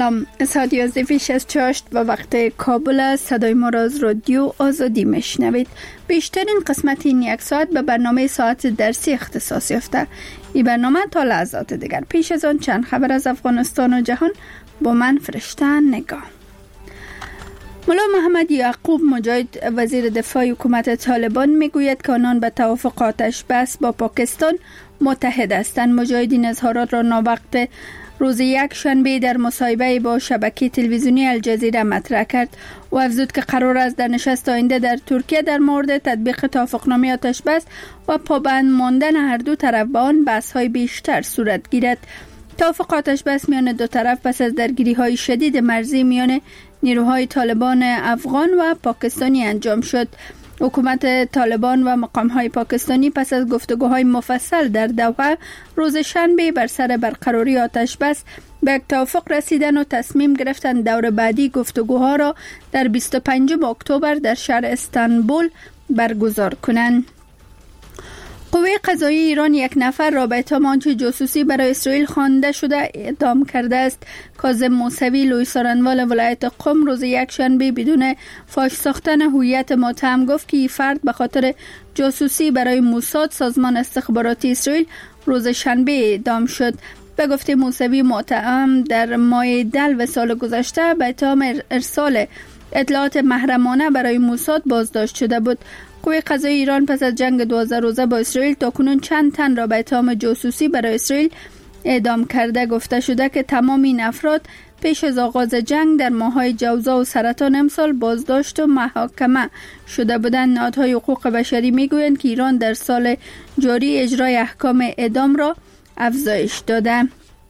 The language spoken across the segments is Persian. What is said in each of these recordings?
سلام، ساعتی از 6 و وقت کابل است. صدای ما را از رادیو آزادی میشنوید. بیشترین قسمت این یک ساعت به برنامه ساعت درسی اختصاص یافته. این برنامه تا لحظات دیگر. پیش از آن چند خبر از افغانستان و جهان با من فرشته نگاه. ملا محمد یعقوب مجاهد وزیر دفاع حکومت طالبان میگوید که آنان به توافق آتش بس با پاکستان متحد هستند. مجاهد اظهارات را ناوقت روز یک شنبه در مصاحبه با شبکه تلویزیونی الجزیره مطرح کرد و افزود که قرار است در نشست آینده در ترکیه در مورد تطبیق توافقنامه آتش بس و پابند ماندن هر دو طرف به آن بحث‌های بیشتر صورت گیرد. توافق آتش بس میان دو طرف پس از درگیری‌های شدید مرزی میان نیروهای طالبان افغان و پاکستانی انجام شد. حکومت طالبان و مقام‌های پاکستانی پس از گفتگوهای مفصل در دوحه روز شنبه بر سر برقراری آتش بس به یک توافق رسیدن و تصمیم گرفتند دور بعدی گفتگوها را در 25 اکتبر در شهر استانبول برگزار کنند. قوه قضاییه ایران یک نفر را به اتهام آنچه جاسوسی برای اسرائیل خوانده شده اعدام کرده است. کاظم موسوی لوی سارنوال ولایت قم روز یک شنبه بدون فاش ساختن هویت متهم گفت که این فرد به خاطر جاسوسی برای موساد سازمان استخباراتی اسرائیل روز شنبه اعدام شد. به گفته موسوی متهم در ماه دلو سال گذشته به اتهام ارسال اطلاعات محرمانه برای موساد بازداشت شده بود. قوه قضاییه ایران پس از جنگ 12 روزه با اسرائیل تاکنون چند تن را به اتهام جاسوسی برای اسرائیل اعدام کرده. گفته شده که تمام این افراد پیش از آغاز جنگ در ماه‌های جوزا و سرطان امسال بازداشت و محاکمه شده بودند. نهادهای حقوق بشری میگویند که ایران در سال جاری اجرای احکام اعدام را افزایش داده.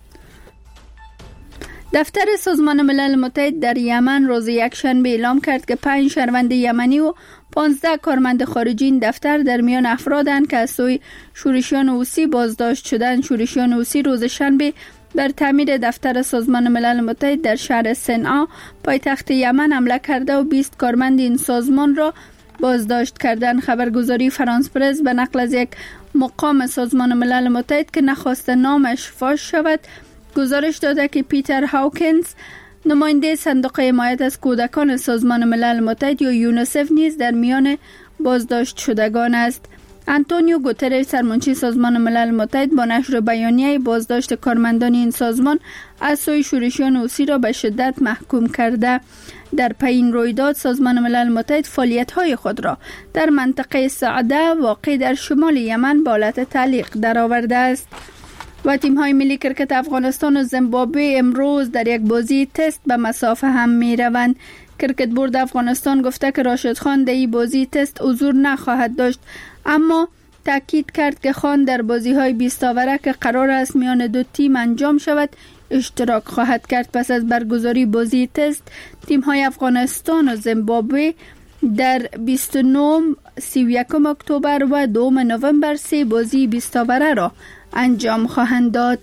دفتر سازمان ملل متحد در یمن روز یک شنبه اعلام کرد که 5 شهروند یمنی و 15 کارمند خارجی این دفتر در میان افرادند که از سوی شورشیان حوثی بازداشت شدند. شورشیان حوثی روز شنبه بر تعمیر دفتر سازمان ملل متحد در شهر صنعا پایتخت یمن حمله کرده و 20 کارمند این سازمان را بازداشت کردند. خبرگزاری فرانس پرس به نقل از یک مقام سازمان ملل متحد که نخواست نامش فاش شود گزارش داده که پیتر هاوکنز نماینده صندوق حمایت از کودکان سازمان ملل متحد یا یونیسف نیز در میان بازداشت شدگان است. آنتونیو گوترش سرمنشی سازمان ملل متحد با نشر بیانیه بازداشت کارمندان این سازمان از سوی شورشیان حوثی را به شدت محکوم کرده. در پی این رویداد سازمان ملل متحد فعالیت‌های خود را در منطقه سعده واقع در شمال یمن به حالت تعلیق درآورده است. و تیم‌های ملی کرکت افغانستان و زیمبابوه امروز در یک بازی تست به مسافه هم می‌روند. کرکت بورد افغانستان گفته که راشد خان در این بازی تست حضور نخواهد داشت، اما تاکید کرد که خان در بازی‌های 20 اوره که قرار است میان دو تیم انجام شود اشتراک خواهد کرد. پس از برگزاری بازی تست تیم‌های افغانستان و زیمبابوه در 29 31 اکتبر و 2 نوامبر 3 بازی 20 اوره را انجام خواهند داد.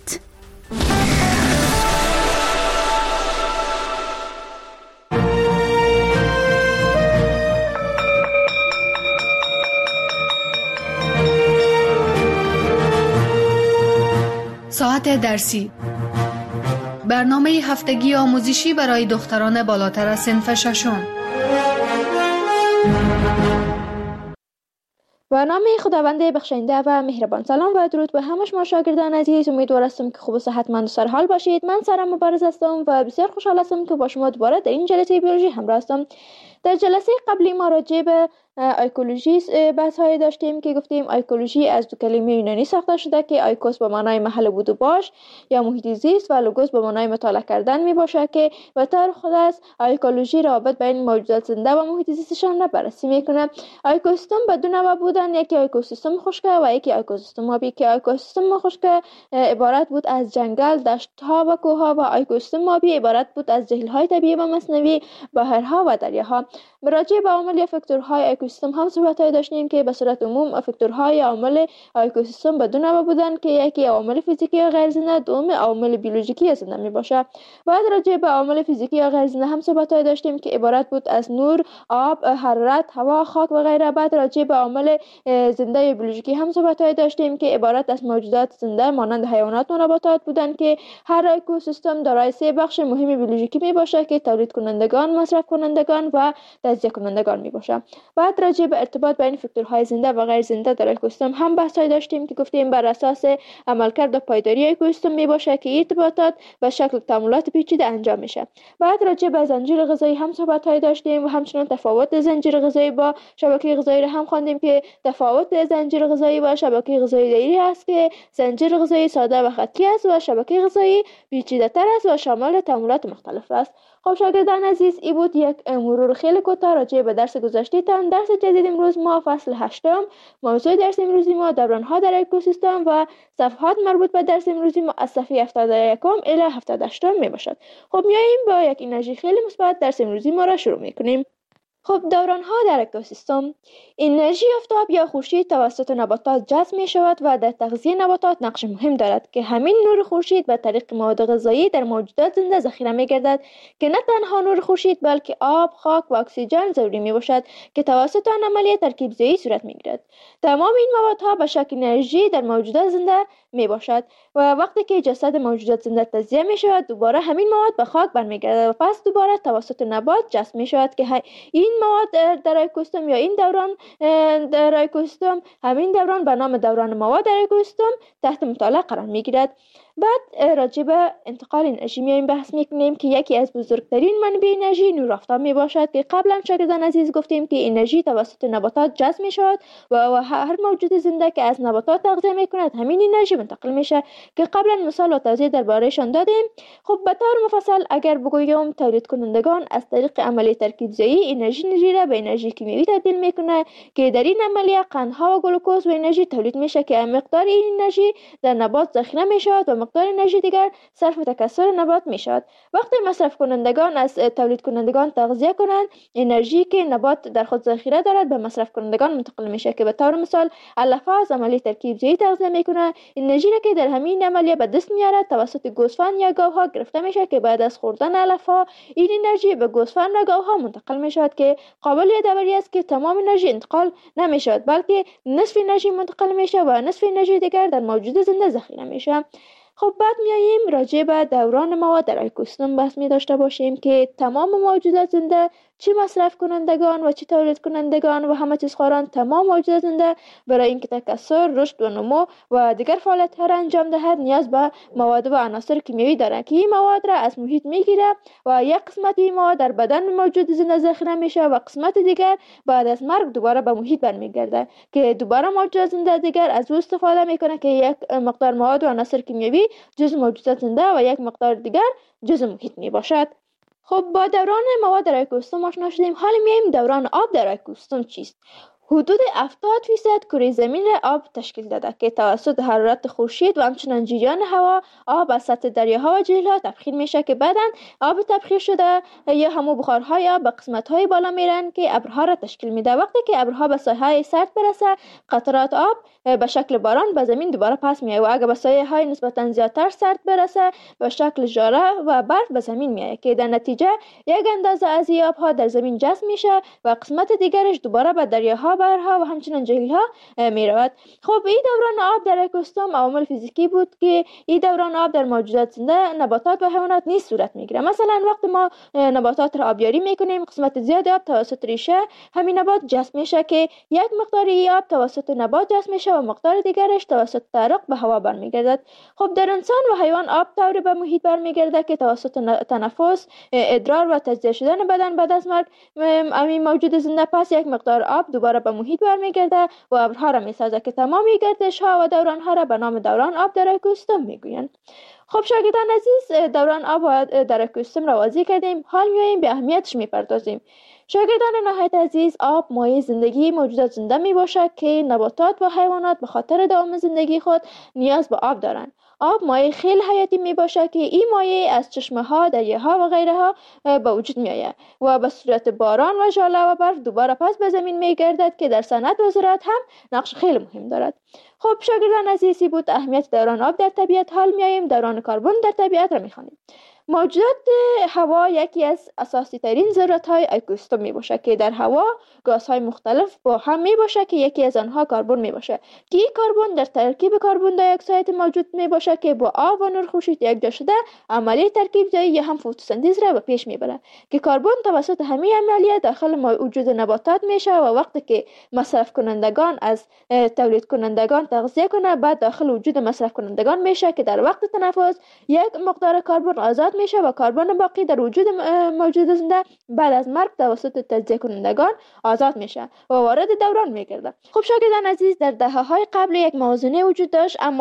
ساعت درسی، برنامه هفتگی آموزشی برای دختران بالاتر از صنف ششم. و نام خداوند بخشنده و مهربان. سلام و درود به همه شما شاگردان عزیز. امیدوار هستم که خوب و صحتمند و سرحال باشید. من سارا مبارز هستم و بسیار خوشحال هستم که با شما دوباره در این جلسه بیولوژی همراه هستم. در جلسه قبلی ما راجع به ایکولوژی بحث های داشتیم که گفتیم ایکولوژی از دو کلمه یونانی ساخته شده که ایکوس به معنای محل بود و باش یا محیط زیست و لوگوس به معنای مطالعه کردن می باشد که به طور خود است ایکولوژی رابط بین موجودات زنده و محیط زیستشان را بررسی میکنه. اکوسیستم به دو نوع بودن، یکی اکوسیستم خشک و یکی اکوسیستم آبی که اکوسیستم خشک عبارت بود از جنگل، دشت‌ها و کوه‌ها و اکوسیستم آبی عبارت بود از جهیل‌های طبیعی و مصنوعی، بحرها و دریاها. راجع به عوامل یا فاکتورهای اکوسیستم هم صحبت‌های داشتیم که به صورت عموم فاکتورهای عوامل اکوسیستم به دو نوع بودند که یکی عوامل فیزیکی یا غیر زنده، دوم عوامل بیولوژیکی زنده میباشه. بعد راجع به عوامل فیزیکی یا غیر زنده هم صحبت‌های داشتیم که عبارت بود از نور، آب، حرارت، هوا، خاک و غیره. بعد راجع به عوامل زنده یا بیولوژیکی هم صحبت‌های داشتیم که عبارت از موجودات زنده مانند حیوانات و نباتات بودند که هر اکوسیستم دارای سه بخش مهم بیولوژیکی میباشه که تولید کنندگان، مصرف کنندگان و تجزیه کنندگان میباشه. بعد راجع به ارتباط بین فاکتورهای زنده و غیر زنده در اکوسیستم هم بحث‌های داشتیم که گفتیم بر اساس عملکرد و پایداری اکوسیستم میباشه که ارتباطات به شکل تعاملات پیچیده انجام میشه. بعد راجع به زنجیره غذایی هم صحبت‌های داشتیم و همچنین تفاوت زنجیره غذایی با شبکه غذایی را هم خواندیم که تفاوت زنجیره غذایی با شبکه غذایی دایی است که زنجیره غذایی ساده و خطی است و شبکه غذایی پیچیده‌تر است و شامل تعاملات مختلف است. خب شاگردان عزیز، این بود یک مرور خیلی کوتاه راجع به درس گذشته تان. درس جدید امروز ما فصل 8، موضوع درس امروزی ما دوران‌ها در اکوسیستم و صفحات مربوط به درس امروزی ما از صفحه 71 الی 78 می باشد. خب میاییم با یک انرژی خیلی مثبت درس امروزی ما را شروع می‌کنیم. خب دوران‌ها در اکوسیستم، انرژی آفتاب یا خورشید توسط نباتات جذب می شود و در تغذیه نباتات نقش مهم دارد که همین نور خورشید به طریق مواد غذایی در موجودات زنده ذخیره می گردد که نه تنها نور خورشید بلکه آب، خاک و اکسیژن ضروری می باشد که توسط آن عملیه ترکیب زایی صورت می گیرد. تمام این موادها به شکل انرژی در موجودات زنده می باشد و وقتی که جسد موجودات زنده تجزیه می شود دوباره همین مواد به خاک برمیگردد و پس دوباره توسط نبات جذب می شود که این مواد در اکوسیستم یا این دوران در اکوسیستم، همین دوران به نام دوران مواد در اکوسیستم تحت مطالعه قرار می گیرد. بعد راجع به انتقال انرژی میایم بحث میکنیم که یکی از بزرگترین منابع انرژی نور آفتاب می باشد که قبلا شاگردان عزیز گفتیم که انرژی توسط نباتات جذب می شود و هر موجود زنده که از نباتات تغذیه می کند همین انرژی منتقل میشه که قبلا مثال و توضیح دربارهشان دادیم. خب به طور مفصل اگر بگویم تولید کنندگان از طریق عملیه ترکیب زایی انرژی را به انرژی کیمیایی تبدیل میکنه که در این عملیه قندها و گلوکوز و انرژی تولید میشه که مقدار این انرژی در نبات ذخیره می شود و مقدار انرژی دیگر صرف تکثر نبات می شود. وقتی مصرف کنندگان از تولید کنندگان تغذیه کنند انرژی که نبات در خود ذخیره دارد به مصرف کنندگان منتقل میشه که به طور مثال علف از عملیه ترکیب زایی تغذیه میکنه. انرژی را که در همین عملیه به دست میارد توسط گوسفند یا گاوها گرفته میشه که بعد از خوردن علف ها این انرژی به گوسفند و گاوها منتقل میشود که قابل یادآوری است که تمام انرژی انتقال نمیشود بلکه نصف انرژی منتقل میشه و نصف انرژی دیگر در موجود زنده ذخیره میشه. خب بعد میاییم راجع به دوران مواد در اکوسیستم بحث می داشته باشیم که تمام موجودات زنده چه مصرف کنندگان و چه تولید کنندگان و همه چیز خواران تمام موجودات زنده برای اینکه تکثر، رشد و نمو و دیگر فعالیت‌ها را انجام دهد نیاز به مواد و عناصر کیمیایی دارند که این مواد را از محیط میگیره و یک قسمت این مواد در بدن موجود زنده ذخیره میشه و قسمت دیگر بعد از مرگ دوباره به محیط برمیگرده که دوباره موجودات زنده دیگر از او استفاده میکنه که یک مقدار مواد و عناصر کیمیایی جزء موجودات زنده و یک مقدار دیگر جزء محیط می باشد. خب با دوران مواد در اکوسیستم آشنا شدیم. حالا میایم دوران آب در اکوسیستم چیست؟ حدود 70% کره زمین را آب تشکیل داده که توسط حرارت خورشید و همچنین جریان هوا آب از سطح دریاها و جهیل‌ها تبخیر میشه که بعداً آب تبخیر شده یا همو بخارهای آب به قسمت‌های بالا میرن که ابرها را تشکیل میده. وقتی که ابرها به ساحه‌های سرد برسه قطرات آب به شکل باران به زمین دوباره پس میاد و اگر به ساحه‌های نسبتاً زیادتر سرد برسه به شکل ژاره و برف به زمین میاد که در نتیجه یک اندازه از این آب‌ها در زمین جذب میشه و قسمت دیگرش دوباره به دریاها، بحرها و همچنین جهیل‌ها میرود. خب این دوران آب در اکوسیستم عوامل فیزیکی بود که این دوران آب در موجودات زنده، نباتات و حیوانات نیز صورت میگیره. مثلا وقتی ما نباتات را آبیاری میکنیم قسمت زیاد آب توسط ریشه همین نبات جذب میشه که یک مقداری آب توسط نبات جذب میشه و مقدار دیگرش توسط تعرق به هوا برمیگردد. خب در انسان و حیوان آب طوری به محیط برمیگرده که توسط تنفس، ادرار و تجزیه شدن بدن بعد از مرگ همین موجود زنده پس یک مقدار آب دوباره به محیط برمیگرده و ابرها را میسازه که تمامی گردش ها و دوران ها را به نام دوران آب در اکوسیستم میگویند. خب شاگردان عزیز دوران آب در اکوسیستم را واضح کردیم. حال میاییم به اهمیتش میپردازیم. شاگردان نهایت عزیز آب مایه زندگی موجودات زنده می باشد که نباتات و حیوانات به خاطر دوام زندگی خود نیاز به آب دارند. آب مایع خیلی حیاتی می باشه که این مایع از چشمه ها، دریاها و غیره ها به وجود می آید و به صورت باران و ژاله و برف دوباره پس به زمین می گردد که در صنعت و زراعت هم نقش خیلی مهم دارد. خب شاگردان عزیزی بود اهمیت دوران آب در طبیعت. حال میاییم دوران کربن در طبیعت را میخوانیم. موجودات هوا یکی از اساسی ترین ذرات-های اکوسیستم می باشه که در هوا گازهای مختلف با هم می باشه که یکی از آنها کربن می باشه که این کربن در ترکیب کربن دی اکساید موجود می باشه که با آب و نور خورشید یکجا شده عملیه ترکیب زایی یا هم فتوسنتز را به پیش می بره که کربن توسط همین عملیه داخل وجود نباتات میشه و وقتی که مصرف کنندگان از تولید کنندگان تغذیه کنه بعد داخل وجود مصرف کنندگان میشه که در وقت تنفس یک مقدار کربن آزاد میشه و کربن باقی در وجود موجود زنده بعد از مرگ توسط تجزیه کنندگان آزاد میشه و وارد دوران میگرده. خب شاگردان عزیز در دهه‌های قبل یک موازنه وجود داشت اما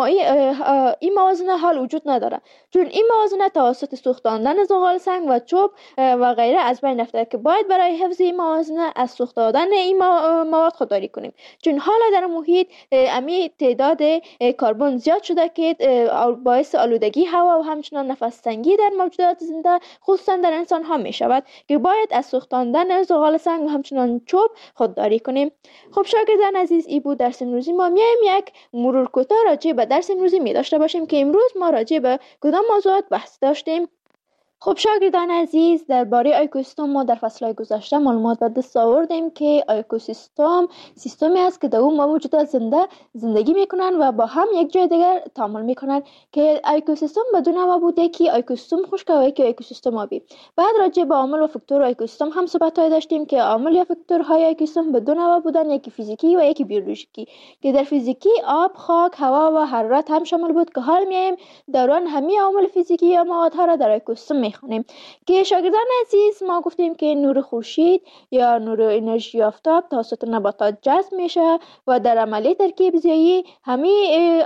این موازنه حال وجود نداره چون این موازنه توسط سوختاندن زغال سنگ و چوب و غیره از بین رفته که باید برای حفظ این موازنه از سوخت دادن این مواد خودداری کنیم چون حالا در محیط امی تعداد کربن زیاد شده که باعث آلودگی هوا و همچنان نفس تنگی در موجودات زنده خصوصا در انسان ها می شود که باید از سوختاندن زغال سنگ و همچنان چوب خودداری کنیم. خب شاگردان عزیز این بود درس امروزی ما. میایم یک مرور کوتاه راجع به درس امروزی می داشته باشیم که امروز ما راجع به کدام موضوعات بحث داشتیم. خب شاگردان عزیز درباره اکوسیستم ما در فصل‌های گذشته معلومات به دست آوردیم که اکوسیستم سیستمی است که در اون موجودات زنده زندگی میکنن و با هم یک جای دیگر تعامل میکنن که اکوسیستم به دو نوع بوده که اکوسیستم خشک و یکی اکوسیستم آبی. بعد راجع به عامل و فاکتور اکوسیستم هم صحبت‌های داشتیم که عامل یا فاکتورهای اکوسیستم به دو نوع بودن یکی فیزیکی و یکی بیولوژیکی که در فیزیکی آب، خاک، هوا و حرارت هم شامل بود که حال میایم دوران همه عوامل فیزیکی یا موادها را در اکوسیستم میخونیم که شاگردان عزیز ما گفتیم که نور خورشید یا نور انرژی آفتاب توسط نباتات جذب میشه و در عملیه ترکیب زیایی همه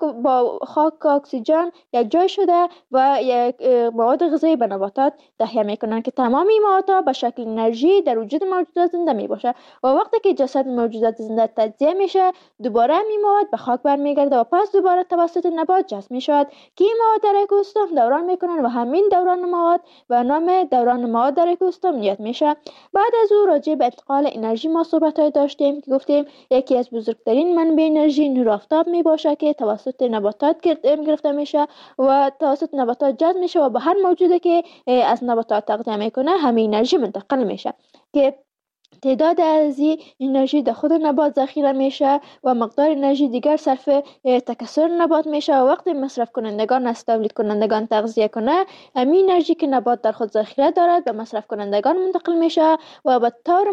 خاک اکسیژن یک جای شده و یک مواد غذایی به نباتات تهیه میکنن که تمام این موادها به شکل انرژی در وجود موجودات زنده میباشه و وقتی که جسد موجودات زنده تجزیه میشه دوباره این مواد به خاک برمیگرده و پس دوباره توسط نبات جذب میشود که این مواد در اکوسیستم دوران میکنن و همین دوران مواد به نام دوران مواد در اکوسیستم یاد میشه. بعد از او راجع به انتقال انرژی ما صحبت‌های داشتیم که گفتیم یکی از بزرگترین منبع انرژی نور آفتاب میباشه که توسط نباتات گرفته میشه و توسط نباتات جذب میشه و به هر موجودی که از نباتات تغذیه میکنه همین انرژی منتقل میشه که تعداد از این انرژی در خود نبات ذخیره میشه و مقدار انرژی دیگر صرف تکثر نبات میشه و وقتی مصرف کنندگان از تولید کنندگان تغذیه کنه همین انرژی که نبات در خود ذخیره دارد به مصرف کنندگان منتقل میشه و به طور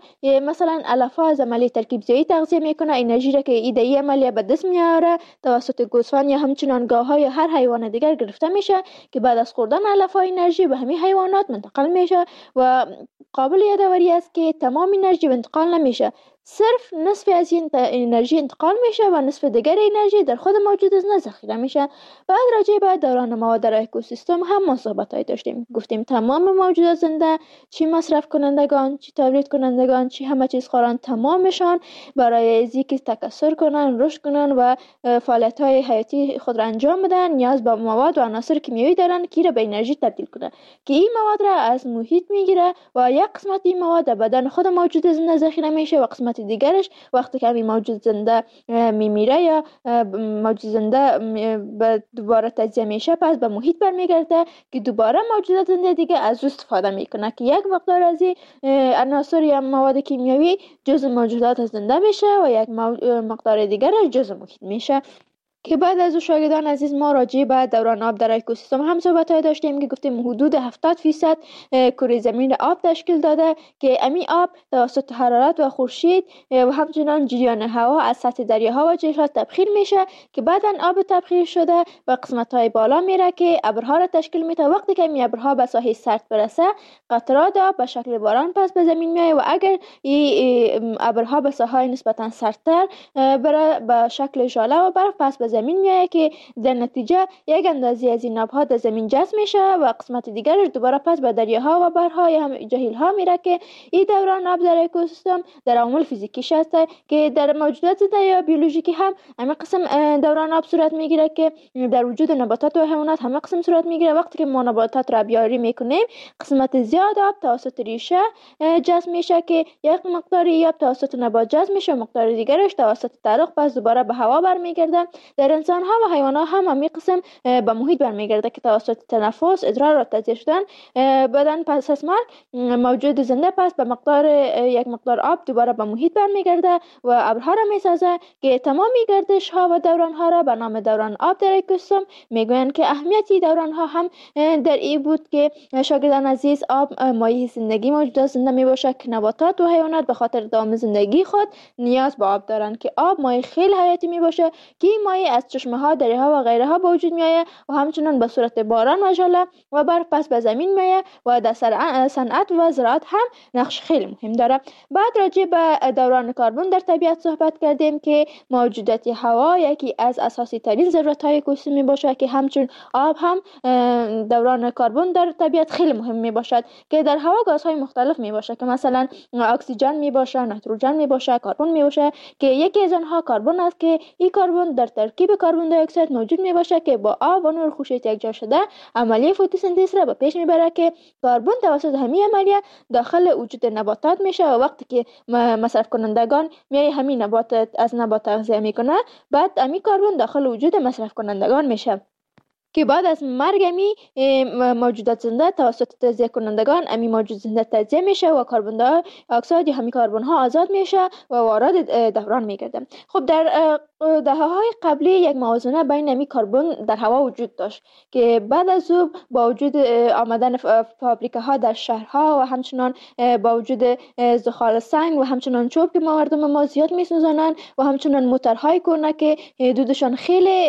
مثلا علفها از عملیه ترکیب زیایی تغذیه میکنه انرژی را که ایده عملیه به دست میاره توسط گوسفند یا همچنان گاوها یا هر حیوان دیگر گرفته میشه که بعد از خوردن علفها انرژی به همین حیوانات منتقل میشه و قابل یادآوری است که تمام انرژی انتقال نمیشه صرف نصف از این انرژی انتقال میشه و نصف دیگر انرژی در خود موجود زنده ذخیره میشه. بعد راجع به دوران مواد در اکوسیستم هم ما صحبت‌های داشتیم گفتیم تمام موجودات زنده چی مصرف کنندگان چی تولید کنندگان چی همه چیز خوران تمامشان برای اینکه تکثر کنن رشد کنن و فعالیت‌های حیاتی خود را انجام بدن نیاز به مواد و عناصر کیمیایی دارن که را به انرژی تبدیل کنه که این مواد را از محیط میگیره و یک قسمت این مواد در بدن خود موجود زنده ذخیره میشه و قسمت دیگرش وقتی که همین موجود زنده میمیره یا موجود زنده دوباره تجزیه میشه پس به محیط برمیگرده که دوباره موجودات زنده دیگه از استفاده میکنه که یک مقدار از این عناصر یا مواد کیمیایی جزء موجودات زنده میشه و یک مقدار دیگرش جزء محیط میشه که بعد از شاگردان عزیز ما راجع به دوران آب در اکوسیستم هم صحبت‌های داشتیم که گفتیم حدود 70% کره زمین آب تشکیل داده که امی آب توسط حرارت و خورشید و همچنان جریان هوا از سطح دریاها و جهیلات تبخیر میشه که بعداً آب تبخیر شده و قسمت‌های بالا میره که ابرها را تشکیل میده. وقتی که این ابرها به ساحل سرد برسه قطرات آب به شکل باران پس به زمین میاد و اگر این ابرها به ساحل نسبتاً سردتر بره به شکل ژاله و برف پس به زمین میآید که در نتیجه یک اندازه از این آبها در زمین جذب میشه و قسمت دیگرش دوباره پس به دریاها و بحرها یا هم جهیل‌ها میره که این دوران آب در اکوسیستم در عوامل فیزیکیش هست که در موجودات زنده یا بیولوژیکی هم همین قسم دوران آب صورت میگیره که در وجود نباتات و حیوانات همین قسم صورت میگیره. وقتی که ما نباتات را بیاری میکنیم قسمت زیاد آب توسط ریشه جذب میشه که یک مقداری آب توسط نبات جذب میشه، مقدار دیگرش توسط ترق پس دوباره به هوا برمیگرده. در انسان ها و حیوانات هم همین قسم به محیط برمیگرده که توسط تنفس، ادرار و تجزیه شدن بدن پس از مرگ موجود زنده پس به مقدار یک مقدار آب دوباره به محیط برمیگرده و ابرها را میسازه که تمامی گردش ها و دوران ها را به نام دوران آب در اکوسیستم میگویند که اهمیتی دوران ها هم در این بود که شاگردان عزیز آب مایه زندگی موجودات زنده می باشه که نباتات و حیوانات به خاطر دوام زندگی خود نیاز به آب دارند که آب مایه خیلی حیاتی می باشه که این مایه از چشمه ها، دره ها و غیره ها به وجود می آید و همچنین به صورت باران و ژله و برف پس به زمین می آید و در صنعت و زراعت هم نقش خیلی مهم داره. بعد راجع به دوران کربن در طبیعت صحبت کردیم که موجودات هوا یکی از اساسی ترین ضرورت های اکوسیستم می باشه که همچون آب هم دوران کربن در طبیعت خیلی مهم می باشد که در هوا گازهای مختلف می باشه که مثلا اکسیژن می باشه، نایتروژن می باشه، کربن می باشه که یکی از آنها کربن است که این کربن در ترکیب کربن دی اکساید موجود می باشه که با آب و نور خورشید یکجا شده عملیه فتوسنتز را به پیش می بره که کربن توسط همین عملیه داخل وجود نباتات میشه و وقتی که مصرف کنندگان میای همین نبات از نبات تغذیه میکنه بعد همین کربن داخل وجود مصرف کنندگان میشه که بعد از مرگ امی موجودات زنده توسط تجزیه کنندگان امی موجود زنده تجزیه میشه و کربن دی اکساید یا همین کربن ها آزاد میشه و وارد دوران میگرده. خب در دهه‌های قبلی یک موازنه بین امی کربن در هوا وجود داشت که بعد از او با وجود آمدن فابریکه‌ها در شهرها و همچنان با وجود زغال سنگ و همچنان چوب که مردم ما زیاد میسوزانند و همچنان موتورهای کهنه که دودشان خیلی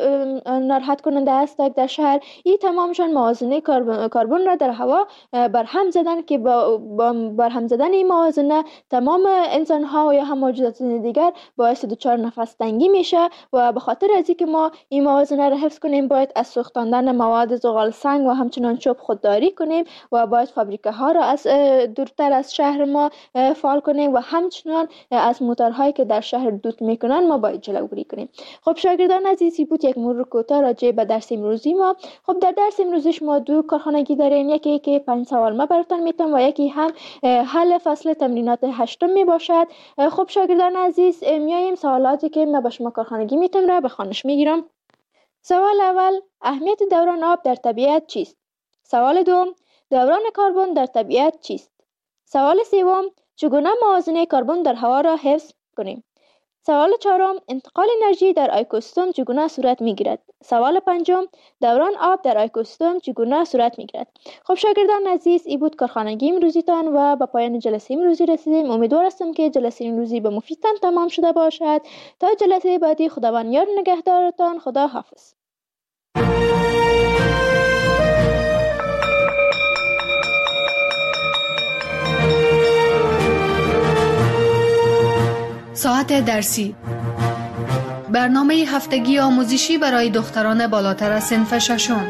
ناراحت کننده است در شهر، این تمامشان موازنه کربن را در هوا برهم زدن که با برهم زدن این موازنه تمام انسان ها و یا هم موجودات دیگر باعث دچار نفس تنگی میشه و به خاطر از اینکه ما این موازنه را حفظ کنیم باید از سوختاندن مواد زغال سنگ و همچنان چوب خودداری کنیم و باید فابریکه ها را از دورتر از شهر ما فعال کنیم و همچنان از موتورهایی که در شهر دود میکنن ما باید جلوگیری کنیم. خب شاگردان عزیزی بود یک مرور کوتاه راجع به درس امروزی ما. خب در درس امروزش ما دو کارخانگی داریم، یکی که 5 سوال ما براتون میتونم و یکی هم حل فصل تمرینات 8 می باشد. خب شاگردان عزیز میایم سوالاتی که ما با شما کارخانگی میتونم را به خوانش میگیرم. سوال اول، اهمیت دوران آب در طبیعت چیست؟ سوال دوم، دوران کربن در طبیعت چیست؟ سوال سوم، چگونه موازنه کربن در هوا را حفظ کنیم؟ سوال چهارم، انتقال انرژی در اکوسیستم چگونه صورت میگیرد؟ سوال پنجم، دوران آب در اکوسیستم چگونه صورت میگیرد؟ خب شاگردان عزیز، این بود کارخانگی امروزیتان و به پایان جلسه امروزی رسیدیم. امیدوار هستم که جلسه امروزی به مفیدتان تمام شده باشد. تا جلسه بعدی خداوند یار نگهدارتان. خدا حافظ. ساعت درسی، برنامه هفتگی آموزشی برای دختران بالاتر از صنف ششم.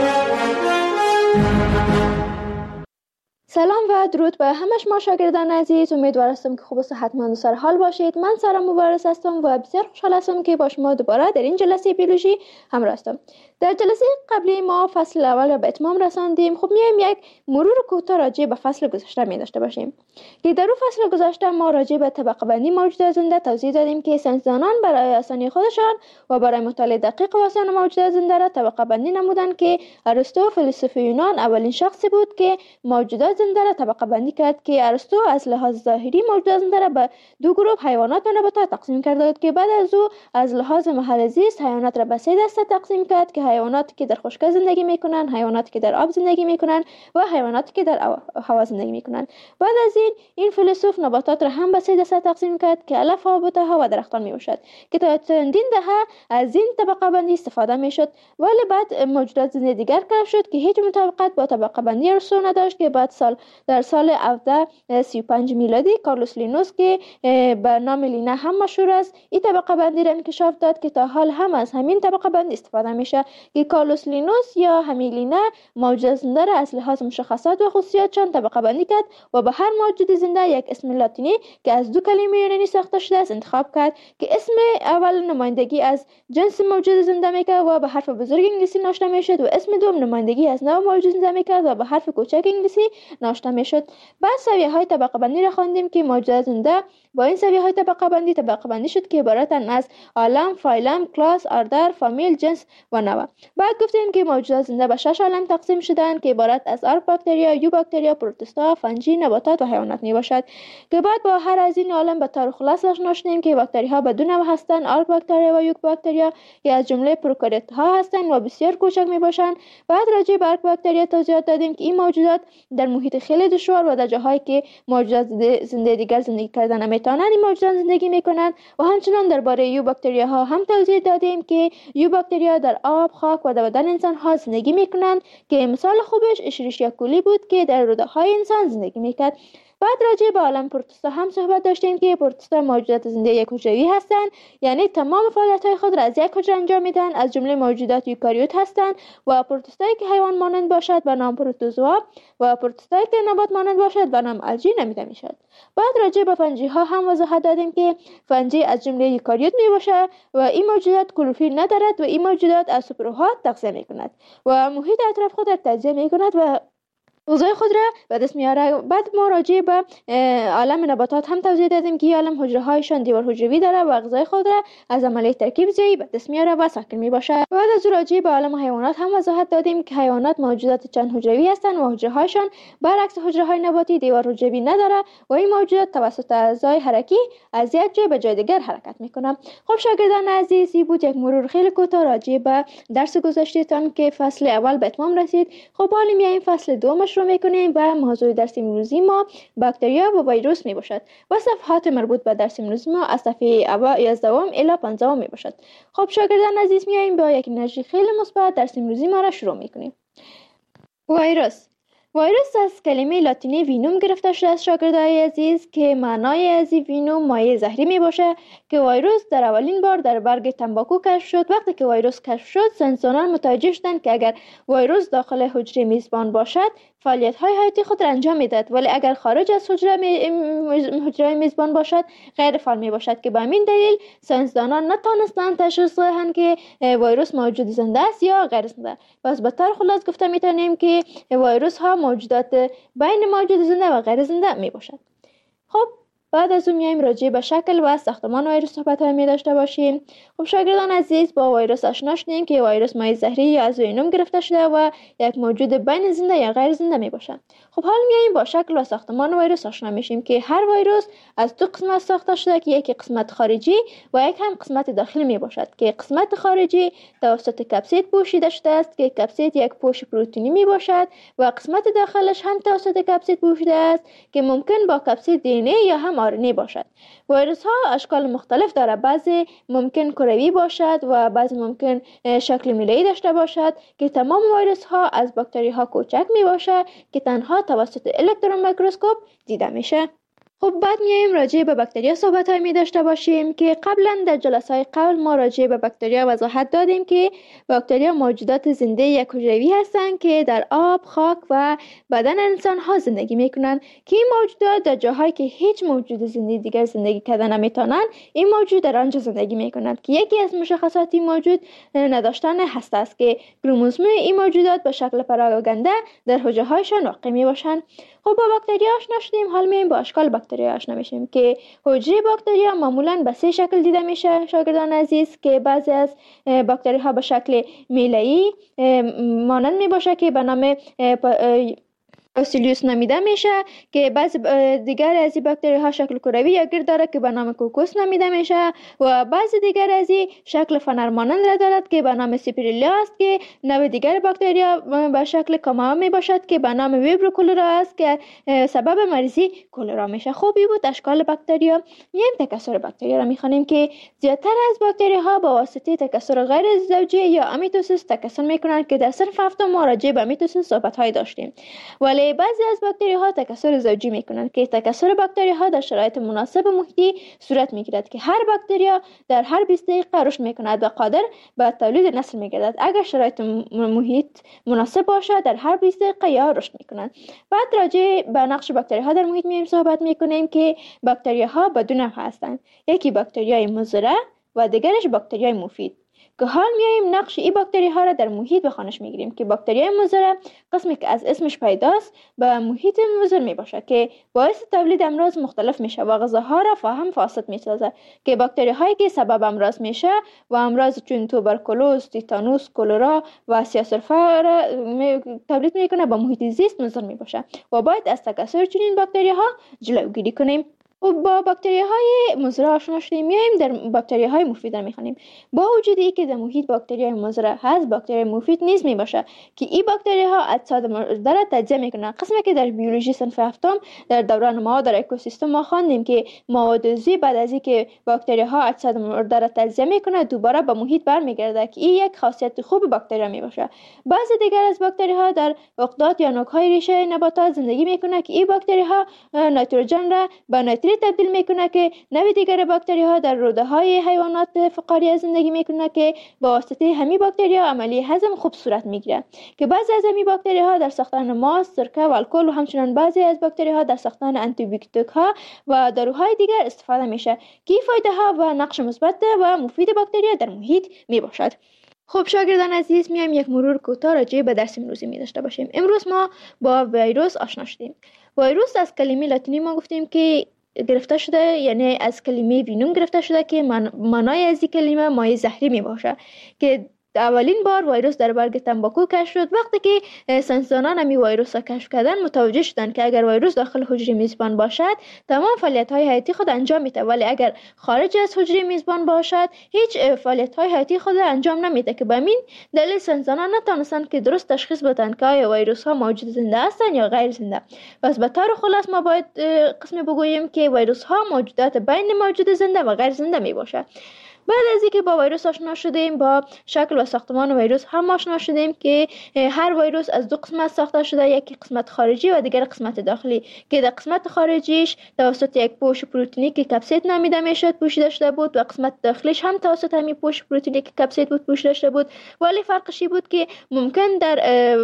سلام و درود به همه شما شاگردان عزیز. امیدوار هستم که خوب و صحتمند و سر حال باشید. من سارا مبارز هستم و بسیار خوشحال هستم که با شما دوباره در این جلسه بیولوژی همراه هستم. در جلسه قبلی ما فصل اول را به اتمام رساندیم. خب میایم یک مرور کوتاه راجع به فصل گذشته می داشته باشیم که در اون فصل گذشته ما راجع به طبقه بندی موجودات زنده توضیح دادیم که ساینسدانان برای آسانی خودشان و برای مطالعه دقیق و آسان موجودات زنده را طبقه بندی نمودند که ارسطو فیلسوف یونان اولین شخصی بود که موجودات زنده را طبقه بندی کرد که ارسطو از لحاظ ظاهری موجودات زنده را به دو گروه حیوانات و نباتات تقسیم کرده بود که بعد از او از لحاظ محل زیست حیوانات را به 3 دسته تقسیم کرد که حیواناتی که در خشکی زندگی میکنن، حیواناتی که در آب زندگی میکنن و حیواناتی که در هوا زندگی میکنن. بعد از این فیلسوف نباتات را هم به 3 دسته تقسیم کرد که علف ها، بوته ها و درختان میباشد که تا چندین دهه از این طبقه بندی استفاده میشد، ولی بعد موجودات زنده دیگر کشف شد که هیچ مطابقت با طبقه بندی ارسطو نداشت که بعد سال در سال 1735 میلادی کارلوس لینوس که به نام لینا هم مشهور است، این طبقه بندی را انکشاف داد که تا حال هم از همین طبقه بندی استفاده میشه که کارلوس لینوس یا همین لینا موجود زنده را از لحاظ مشخصات و خصوصیاتشان طبقه بندی کرد و به هر موجود زنده یک اسم لاتینی که از دو کلمه یونانی ساخته شده است انتخاب کرد که اسم اول نمایندگی از جنس موجود زنده میکرد و به حرف بزرگ انگلیسی ناشته میشد و اسم دوم نمایندگی از نوع موجود زنده میکرد و به حرف کوچک انگلیسی ناشته میشد. بعد سویه های طبقه بندی را خواندیم که موجودات زنده با این سویه های طبقه بندی شد که عبارتند از عالم، فایلم، کلاس، اردر، فامیل، جنس و نوع. بعد گفتیم که موجودات زنده به 6 عالم تقسیم شدند که عبارت از آرک باکتریا، یو باکتریا، پروتوستا، فنجی، نباتات و حیوانات می باشد که بعد با هر از این عالم به طور خلاص آشنا شدیم که باکتری ها به دو نوع هستند، آرک باکتریا و یوک باکتریا که از جمله پروکاریوت ها هستند و بسیار کوچک می باشند. بعد راجع به آرک باکتریا توضیحات دادیم که این موجودات در محیط خیلی دشوار و در جاهایی که موجودات زنده دیگر زندگی کردن نمیتونند این موجودات زندگی میکنند و همچنین درباره یو باکتریا ها هم توضیح دادیم که یو باکتریا در آب، خاک و در بدن انسان ها زندگی میکنند که مثال خوبش اشریشیا کولی بود که در روده های انسان زندگی میکرد. بعد راجع به عالم پروتوستا هم صحبت داشتیم که پروتوستا موجودات زنده یک حجروی هستند، یعنی تمام فعالیت‌های خود را از یک حجره انجام میدن، از جمله موجودات یوکاریوت هستند و پروتوستایی که حیوان مانند باشد به نام پروتوزوا و پروتوستایی که نبات مانند باشد به نام الژی نامیده میشد. بعد راجع به فنجی ها هم وضاحت دادیم که فنجی از جمله یوکاریوت میباشد و این موجودات کلروفیل ندارد و این موجودات از سوپرها تغذیه میکند و محیط اطراف خود را تجزیه میکند و غذای خود را به دست میاره. بعد ما راجع به عالم نباتات هم توضیح دادیم که عالم حجره هایشان دیوار حجروی داره و غذای خود را از عملیه ترکیب زایی به دست میاره و ساکن میباشه. بعد از راجع به عالم حیوانات هم وضاحت دادیم که حیوانات موجودات چند حجروی هستند و حجره هایشان برعکس حجره های نباتی دیوار حجروی نداره و این موجودات توسط اعضای حرکی از یک جای به جای دیگر حرکت میکنه. خب شاگردان عزیز، این بود یک مرور خیلی کوتاه راجع به درس گذشتهتان که فصل اول به اتمام رسید. خب حالا میایم فصل دوم رو میکنیم و موضوع درس امروزی ما باکتریا و ویروس می باشد و صفحات مربوط به درس امروزی ما از صفحه 11 الی 15 می باشد. خب شاگردان عزیز، میایم با یک انرژی خیلی مثبت درس امروزی ما را شروع میکنیم. ویروس از کلمه لاتینی وینوم گرفته شده است شاگردای عزیز که معنای از وینوم مایع زهری می باشه که ویروس در اولین بار در برگ تنباکو کشف شد. وقتی که ویروس کشف شد ساینسدانان متوجه شدند که اگر ویروس داخل حجره میزبان باشد فعالیت های حیاتی خود را انجام میدهد، ولی اگر خارج از حجره میزبان باشد غیر فعال می باشد که به همین دلیل ساینسدانان نتوانستند تشخیص دهند که ویروس موجود زنده است یا غیر زنده. پس به طور خلاص گفته میتونیم که ویروس ها موجودات بین موجود زنده و غیر زنده می باشد. خب بعد از اون میایم راجع به شکل و ساختمان ویروس صحبت می داشته باشیم. خب شاگردان عزیز، با ویروس آشنا شدیم که ویروس مایع زهری یا از وینوم گرفته شده و یک موجود بین زنده یا غیر زنده می باشد. خب حالا میایم با شکل و ساختمان ویروس آشنا میشیم که هر ویروس از دو قسمت ساخته شده که یک قسمت خارجی و یک هم قسمت داخلی می باشد که قسمت خارجی توسط کپسید پوشیده شده است که کپسید یک پوش پروتئینی می باشد و قسمت داخلش هم توسط کپسید پوشیده است که ممکن با کپسید دی ان ای یا هم آر ان ای باشد. ویروس ها اشکال مختلف داره، بعضی ممکن کروی باشد و بعضی ممکن شکل میله‌ای داشته باشد که تمام ویروس ها از باکتری ها کوچک می باشد که تنها توسط الکترون میکروسکوپ دیده میشه. خب بعد میایم راجع به باکتریا صحبت می داشته باشیم که قبلا در جلسه‌های قبل ما راجع به باکتریا وضاحت دادیم که باکتریا موجودات زنده یک حجروی هستند که در آب، خاک و بدن انسان ها زندگی میکنند که این موجودات در جاهایی که هیچ موجود زنده دیگر زندگی کردن نمیتونند این موجود در آنجا زندگی میکنند که یکی از مشخصات این موجود نداشتن هسته است که کروموزوم این موجودات به شکل پراگنده در حجره هایشان واقع می باشند. خب با باکتریا آشنا شدیم، حالا میایم با اشکال باکتریا آشنا میشیم که حجره باکتریا معمولا به سه شکل دیده میشه شاگردان عزیز که بعضی از باکتری ها به شکل میله‌ای مانند می باشه که به نام اوسیلیوس نامیده میشه که بعضی دیگر از این باکتری ها شکل کروی یا گرد داره که به نام کوکوس نامیده میشه و بعضی دیگر از این شکل فنر مانند را دارد که به نام سیپریلیا است که نوع دیگر باکتریا به شکل کاما می باشد که به نام ویبرو کولرا است که سبب مریضی کولرا میشه. خوبی بود اشکال باکتریا. میایم تکثر باکتریا را میخوانیم که زیادتر از باکتری ها با واسطه تکثر غیر زوجی یا امیتوسیس تکثر میکنند که در صنف هفتم ما راجع به امیتوسیس صحبت های داشتیم، ولی ولی بعضی از باکتری ها تکثر زوجی میکنند که تکثر باکتری ها در شرایط مناسب محیطی صورت میگیرد که هر باکتریا در هر 20 دقیقه رشد میکند و قادر به تولید نسل میگردد. اگر شرایط محیط مناسب باشد در هر 20 دقیقه یا رشد میکنند. بعد راجع به نقش باکتری ها در محیط میایم صحبت میکنیم که باکتری ها به دو نوع هستند. یکی باکتریای مضر و دیگرش باکتریای مفید. که حال میایم نقش این باکتری ها را در محیط به خوانش میگیریم که باکتریای مضر قسمی که از اسمش پیداست به محیط مضر میباشد که باعث تولید امراض مختلف میشه و غذاها را فاهم فاسد میسازه که باکتری هایی که سبب امراض میشه و امراض چون توبرکولوز، تیتانوس، کولرا و سیاه‌سرفه را تولید میکنه به محیط زیست مضر میباشه و باید از تکثر چنین باکتری ها جلوگیری کنیم. و با باکتری های مضر آشنا شدیم. میایم در باکتری های مفید میخوانیم. با وجود اینکه در محیط باکتری های مضر هست، باکتری مفید نیز میباشه که این باکتری ها اجساد مرده را تجزیه میکنن. قسمی که در بیولوژی صنف هفتم در دوران ما در اکوسیستم ما خواندیم که مواد عضوی بعد از اینکه باکتری ها اجساد مرده را تجزیه میکنه دوباره به محیط برمیگرده که این یک خاصیت خوب باکتری میباشه. بعضی دیگر از باکتری ها در عقدات یا نوک های ریشه نباتات زندگی میکنه که این باکتری ها نیتروژن را به نیتریت تبدیل میکنه که نوع دیگر باکتری ها در روده های حیوانات فقاریه زندگی میکنه که با واسطه همین باکتری ها عملی هضم خوب صورت میگیره که بعضی از همین باکتری ها در ساختن ماست، سرکه و الکل و همچنین بعضی از باکتری ها در ساختن آنتی بیوتیک ها و داروهای دیگر استفاده میشه که فایده ها و نقش مثبت و مفید باکتری ها در محیط میباشد. خب شاگردان عزیز، میایم یک مرور کوتاه راجع به درس امروزی می داشته باشیم. امروز ما با ویروس آشنا شدیم. ویروس از کلمه لاتینی ما گفتیم که گرفته شده، یعنی از کلمه وینوم گرفته شده که معنای از این کلمه مایع زهری می باشه که اولین بار ویروس در برگ تنباکو کشف شد. وقتی که ساینسدانان همی ویروس را کشف کردن متوجه شدند که اگر ویروس داخل حجره میزبان باشد تمام فعالیت های حیاتی خود انجام میده، ولی اگر خارج از حجره میزبان باشد هیچ فعالیت های حیاتی خود انجام نمیده که به همین دلیل ساینسدانان نتونستند که درست تشخیص بدن که آیا ویروس ها موجود زنده هستند یا غیر زنده. پس به طور خلاص ما باید قسمی بگوییم که ویروس ها موجودات بین موجود زنده و غیر زنده می باشد. بعد از اینکه با ویروس آشنا شدیم با شکل و ساختمان ویروس هم آشنا شدیم که هر ویروس از دو قسمت ساخته شده، یکی قسمت خارجی و دیگر قسمت داخلی که در قسمت خارجیش توسط یک پوش پروتئینی که کپسید نامیده میشد پوشیده شده بود و قسمت داخلیش هم توسط همین پوش پروتئینی که کپسید بود پوشیده شده بود، ولی فرقش بود که ممکن در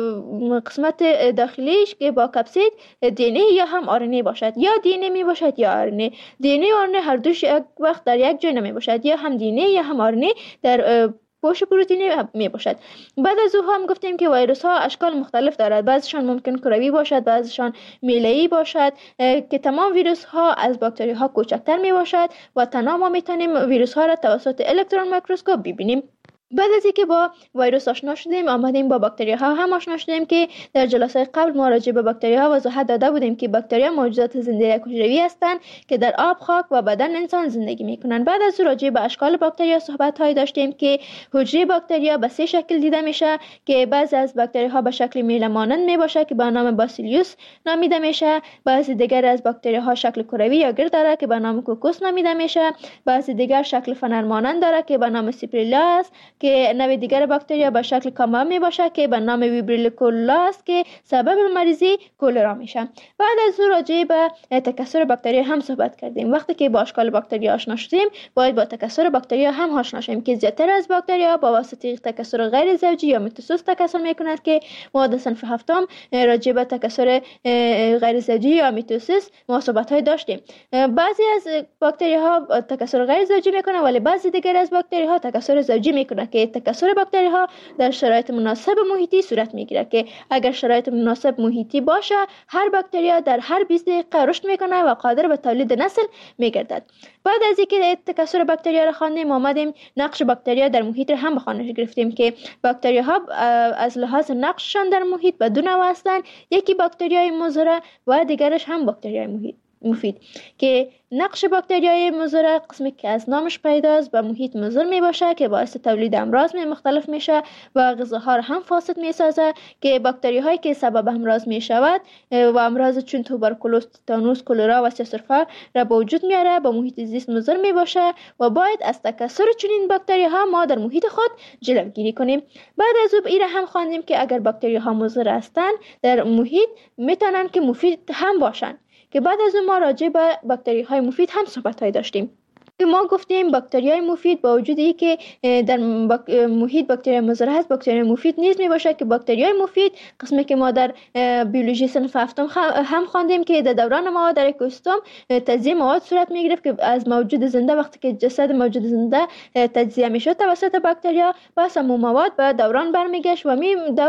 قسمت داخلیش که با کپسید دی ان ای یا هم آر ان ای باشد، یا دی ان ای می باشد یا آر ان ای. دی ان ای و آر ان ای هر دوش یک وقت در یک جای نمی باشد، یا هم دی ان ای یا هم آر ان ای در پوش پروتئینی می باشد. بعد از او هم گفتیم که ویروس ها اشکال مختلف دارد، بعضیشان ممکن کروی باشد، بعضیشان میله‌ای باشد که تمام ویروس ها از باکتری ها کوچکتر می باشد و تنها ما میتونیم ویروس ها را توسط الکترون میکروسکوپ ببینیم. بعد از اینکه با ویروس آشنا شدیم آمدیم با باکتری ها هم آشنا شدیم که در جلسه قبل ما راجع به باکتری ها وضاحت داده بودیم که باکتری ها موجودات زنده حجروی هستند که در آب، خاک و بدن انسان زندگی میکنند. بعد از راجع به اشکال باکتری ها صحبت های داشتیم که حجره باکتری ها به سه شکل دیده میشه که بعضی از باکتری ها به شکل میله مانند میباشه که به نام باسیلیوس نامیده میشه، بعضی دیگر از باکتری ها شکل کروی یا گرد داره که به نام کوکوس نامیده میشه، بعضی دیگر شکل فنر مانند داره که به نام سیپریلا است که نوع دیگر باکتریا به شکل کاما می باشه که به نام ویبریلوکولا است که سبب مریضی کولرا میشه. بعد از او راجع به تکثر باکتریا هم صحبت کردیم. وقتی که با اشکال باکتریا آشنا شدیم باید با تکثر باکتریا هم آشنا شیم که زیاتر از باکتریا با واسطه تکثر غیر زوجی یا میتوسیس تکثر میکند که ما در صنف هفتم راجع به تکثر غیر زوجی یا میتوسیس ما صحبت های داشتیم. بعضی از باکتریاها تکثر غیر زوجی میکنه ولی بعضی دیگر از باکتریاها تکثر زوجی میکنه که تکثر باکتری ها در شرایط مناسب محیطی صورت میگیره که اگر شرایط مناسب محیطی باشه هر باکتری در هر 20 دقیقه رشد میکنه و قادر به تولید نسل میگردد. بعد از اینکه تکثر باکتری را خواندیم آمدیم نقش باکتری در محیط هم به خوانش گرفتیم که باکتری ها از لحاظ نقششان در محیط به دو نوع هستند، یکی باکتریای مضر و دیگرش هم باکتریای مفید که نقش باکتریای مضر قسمی که از نامش پیداست به محیط مضر می باشه که باعث تولید امراض مختلف میشه و غذاها را هم فاسد می سازه که باکتری هایی که سبب امراض می شود و امراض چون توبرکولوز، تتانوس، کلرا و سرفه را به وجود میاره به محیط زیست مضر می باشه و باید از تکثر چنین باکتری ها ما در محیط خود جلوگیری کنیم. بعد از او ایره هم خواندیم که اگر باکتری ها مضر هستند در محیط میتونن که مفید هم باشن که بعد از اون ما راجع به باکتری های مفید هم صحبت های داشتیم که ما گفتیم باکتری های مفید با وجود ای که در محیط باکتری مضر هست، باکتری مفید نیز می باشه که باکتری های مفید قسمی که ما در بیولوژی صنف هفتم هم خواندیم که در دوران ما در اکوسیستم تجزیه مواد صورت می گرفت که از موجود زنده وقتی که جسد موجود زنده تجزیه می شد توسط باکتریا پس همون مواد به دوران برمیگشت و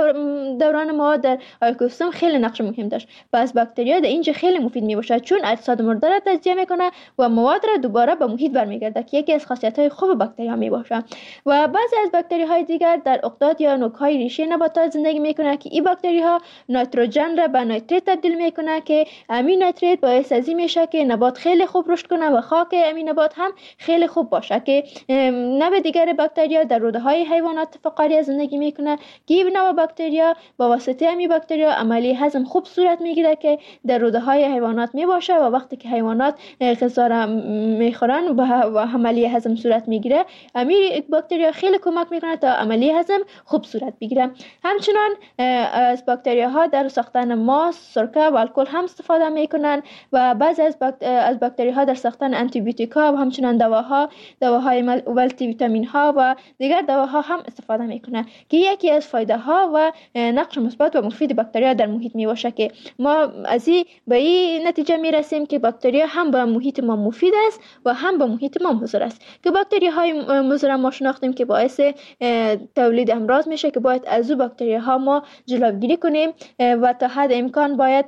دوران مواد در اکوسیستم خیلی نقش مهم داشت. پس باکتریا در اینجا خیلی مفید می باشه چون اجساد مرده را تجزیه میکنه و مواد را دوباره به محیط برمیگرده که یکی از خاصیت‌های خوب باکتری‌ها میباشه. و بعضی از باکتری‌های دیگر در اقداد یا نوک‌های ریشه نباتات زندگی میکنه که این باکتری‌ها نیتروژن را به نیتریت تبدیل میکنه که امین نیتریت باعث ازی میشه که نبات خیلی خوب رشد کنه و خاک امین نبات هم خیلی خوب باشه که نوع دیگر باکتریا در روده‌های حیوانات فقاریه زندگی میکنه که این نوع باکتریا با واسطه امین باکتریا عملی هضم خوب صورت میگیره که در روده‌های حیوانات میباشه و وقتی که حیوانات غذا را میخورن و عملی هضم صورت میگیره امیر باکتریا خیلی کمک میکنه تا عملی هضم خوب صورت بگیره. همچنان از باکتریاها در ساختن ماست، سرکه و الکل هم استفاده میکنن و بعضی از باکتریاها در ساختن آنتی بیوتیکا و همچنان دواهای مولتی ویتامین ها و دیگر دواها هم استفاده میکنه که یکی از فایده ها و نقش مثبت و مفید باکتریا در محیط میباشه که ما از به این نتیجه میرسیم که باکتریا هم به محیط ما مفید است و هم به محیط ما مضر است که باکتری های مضر ما شناختیم که باعث تولید امراض میشه که باید از او باکتری ها ما جلوگیری کنیم و تا حد امکان باید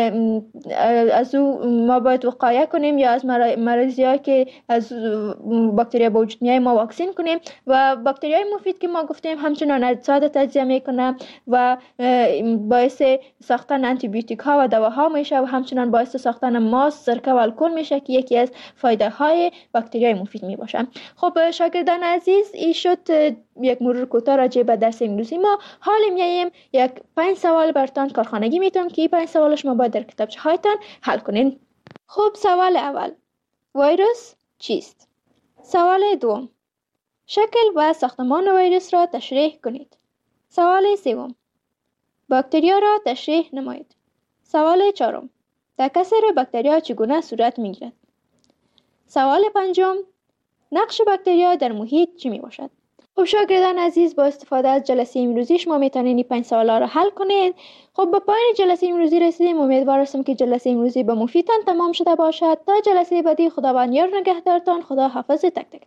از او ما باید وقایه کنیم یا از مریضی ها که از باکتری با وجود میای ما واکسین کنیم. و باکتری های مفید که ما گفتیم همچنان اجساد تجزیه میکنه و باعث ساختن آنتی بیوتیک ها و دواها میشه و همچنان باعث ساختن ماست، سرکه و الکل میشه که یکی از فایده های باکتریای مفید می باشه. خب شاگردان عزیز این شد یک مرور کوتاه راجع به درس امروزی ما. حالا میایم یک 5 سوال براتون کارخانگی میتونم که این 5 سوال شما باید در کتابچه هایتان حل کنین. خب سوال اول، ویروس چیست؟ سوال دوم، شکل و ساختمان ویروس را تشریح کنید. سوال سوم، باکتریا را تشریح نمایید. سوال چهارم، تکثر باکتریا چگونه صورت میگیرد؟ سوال پنجم، نقش باکتریا در محیط چی می باشد؟ خب شاگردان عزیز با استفاده از جلسه امروزی شما میتونید این 5 سوالا را حل کنید. خب به پایان جلسه امروزی رسیدیم. امیدوار هستم که جلسه امروزی به مفیدتان تمام شده باشد. تا جلسه بعدی خداوند یار نگهدارتان. خدا حافظ تک تک.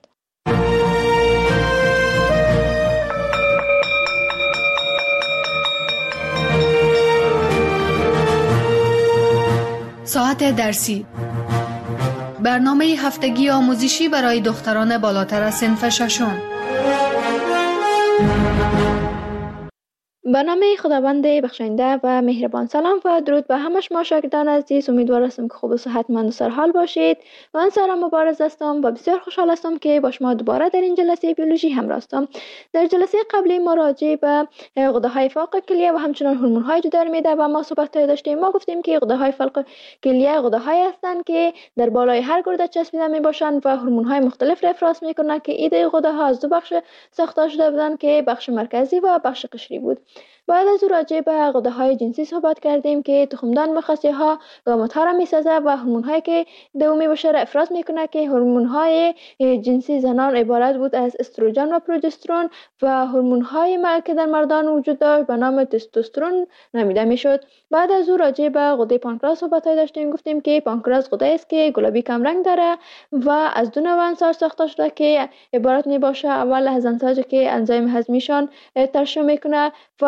ساعت درسی، برنامه هفتگی آموزشی برای دختران بالاتر از صنف ششم. به نام خداوند بخشنده و مهربان. سلام و درود به همه شما شاگردان عزیز. امیدوار هستم که خوب و صحتمند و سرحال باشید. من سارا مبارز هستم و بسیار خوشحال هستم که با شما دوباره در این جلسه بیولوژی همراه هستم. در جلسه قبلی ما راجع به غده‌های فوق کلیه و همچنان هورمون‌های جدار معده و ما صحبت داشتیم. ما گفتیم که غده‌های فوق کلیه غده‌هایی هستند که در بالای هر گرده چسبیده میباشند و هورمون‌های مختلف را افراز میکنند که ایده غده‌ها از دو بخش ساخته شده بودند که بخش مرکزی و بخش قشری بود. بعد از او راجع به غده‌های جنسی صحبت کردیم که تخمدان مخصی‌ها گامت‌ها را می‌سازه و هورمون‌هایی که دومی باشه را افراز می‌کنه که هورمون‌های جنسی زنان عبارت بود از استروژن و پروژسترون و هورمون‌های که در مردان وجود داشت به نام تستوسترون نامیده می‌شد. بعد از او راجع به غده پانکراس صحبت داشتیم. گفتیم که پانکراس غده است که گلابی کم رنگ داره و از دو نوع انساج ساخته شده که عبارت می‌باشه اول از انساجی که انزیم هضمیشان ترشح می‌کنه و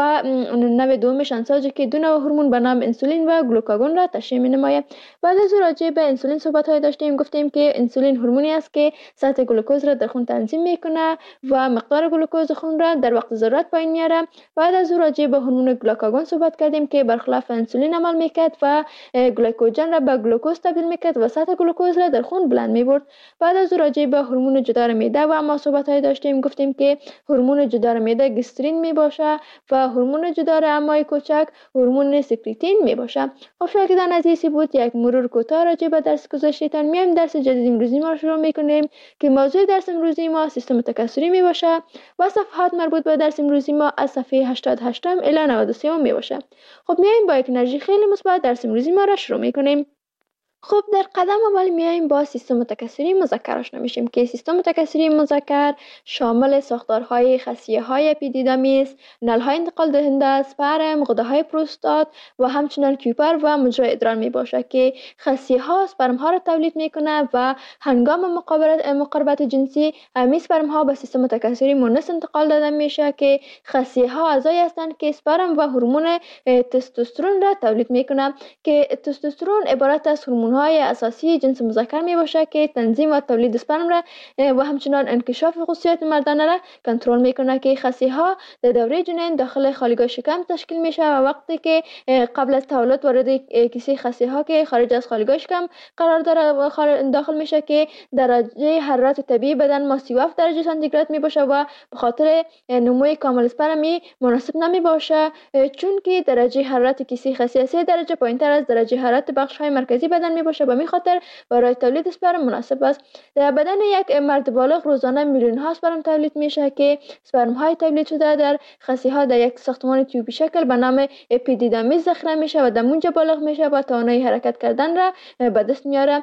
و نوع دومش انساژه که دو نوع هورمون به نام انسولین و گلوکاگون را تشریح می‌نماید. بعد از راجع به انسولین صحبت‌های داشتیم، گفتیم که انسولین هورمونی است که سطح گلوکوز را در خون تنظیم می‌کنه و مقدار گلوکوز خون را در وقت ضرورت پایین میاره. بعد از راجع به هورمون گلوکاگون صحبت کردیم که برخلاف انسولین عمل می‌کرد و گلیکوژن را به گلوکوز تبدیل می‌کرد و سطح گلوکوز را در خون بلند می‌برد. بعد از راجع به هورمون جدار معده و ما صحبت‌های داشتیم، گفتیم که هورمون جدار معده گسترین میباشه و هورمون جدار امعای کوچک هورمون سکریتین میباشه. خب شاگردان عزیزی بود یک مرور کوتاه راجع به درس گذشته‌تان. میایم درس جدید امروزی ما شروع میکنیم که موضوع درس امروزی ما سیستم تکثری میباشه و صفحات مربوط به درس امروزی ما از صفحه 88 الی 93 میباشه. خب میایم با یک انرژی خیلی مثبت درس امروزی ما را شروع میکنیم. خب در قدم اول میایم با سیستم تکثری مذکر آشنا میشیم که سیستم تکثری مذکر شامل ساختارهای خصیه‌های اپیدیدامیس است، نل‌های انتقال دهنده، اسپرم، غده‌های پروستات و همچنین کیوپر و مجرای ادرار میباشد که خصیه‌ها اسپرم‌ها را تولید میکنه و هنگام مقاربت جنسی همین اسپرم‌ها به سیستم تکثری مونس انتقال داده میشه که خصیه‌ها اعضایی هستند که اسپرم و هورمون تستوسترون را تولید میکنه که تستوسترون عبارت از هورمون‌های اساسی جنس مذکر می باشه که تنظیم و تولید اسپرم را و همچنان انکشاف خصوصیات مردانه را کنترل میکنه که خصیها در دوره جنین داخل خالیگاه شکم تشکیل میشه و وقتی که قبل از تولد وارد کیسه خصیها که خارج از خالیگاه شکم قرار داره داخل میشه که درجه حرارت طبیعی بدن ما 37 درجه سانتیگراد می باشه و به خاطر نموی کامل اسپرمی مناسب نمی باشه، چون که درجه حرارت کیسه خصیه 3 درجه پایینتر از درجه حرارت بخش های مرکزی بدن می باشه. به همین خاطر برای تولید اسپرم مناسب است. در بدن یک مرد بالغ روزانه میلیون ها اسپرم تولید میشه که اسپرم های تولید شده در خصیه ها در یک ساختمان تیوبی شکل به نام اپیدیدامیس ذخیره میشه و در اونجا بالغ میشه و توانایی حرکت کردن را به دست میاره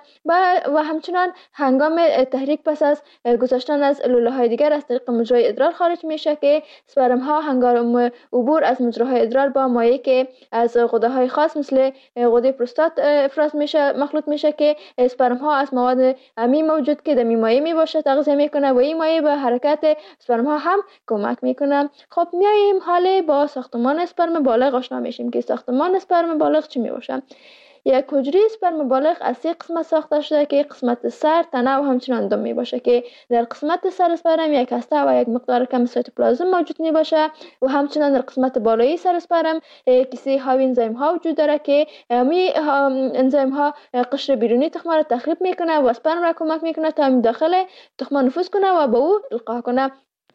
و همچنان هنگام تحریک پس از گذشتن از لوله های دیگر از طریق مجرای ادرار خارج میشه که اسپرم ها هنگام عبور از مجراهای ادرار با مایع که از غده های خاص مثل غده پروستات افراز میشه مخلوط میشه که اسپرم ها از مواد امی موجود که در مایع می باشه تغذیه میکنه و این مایع به حرکت اسپرم ها هم کمک میکنه. خب میایم حالا با ساختمان اسپرم بالغ آشنا میشیم که ساختمان اسپرم بالغ چی می باشه. یک حجره اسپرم بالغ از 3 قسمت ساخته شده که قسمت سر، تنه و همچنان دم می باشه که در قسمت سر اسپرم یک هسته و یک مقدار کم سایتوپلازم موجود می باشه و همچنان در قسمت بالایی سر اسپرم کیسه حاوی انزیم ها وجود داره که می انزیم ها قشر بیرونی تخم را تخریب میکنه و اسپرم را کمک میکنه تا داخل تخم نفوذ کنه و به او القا کنه.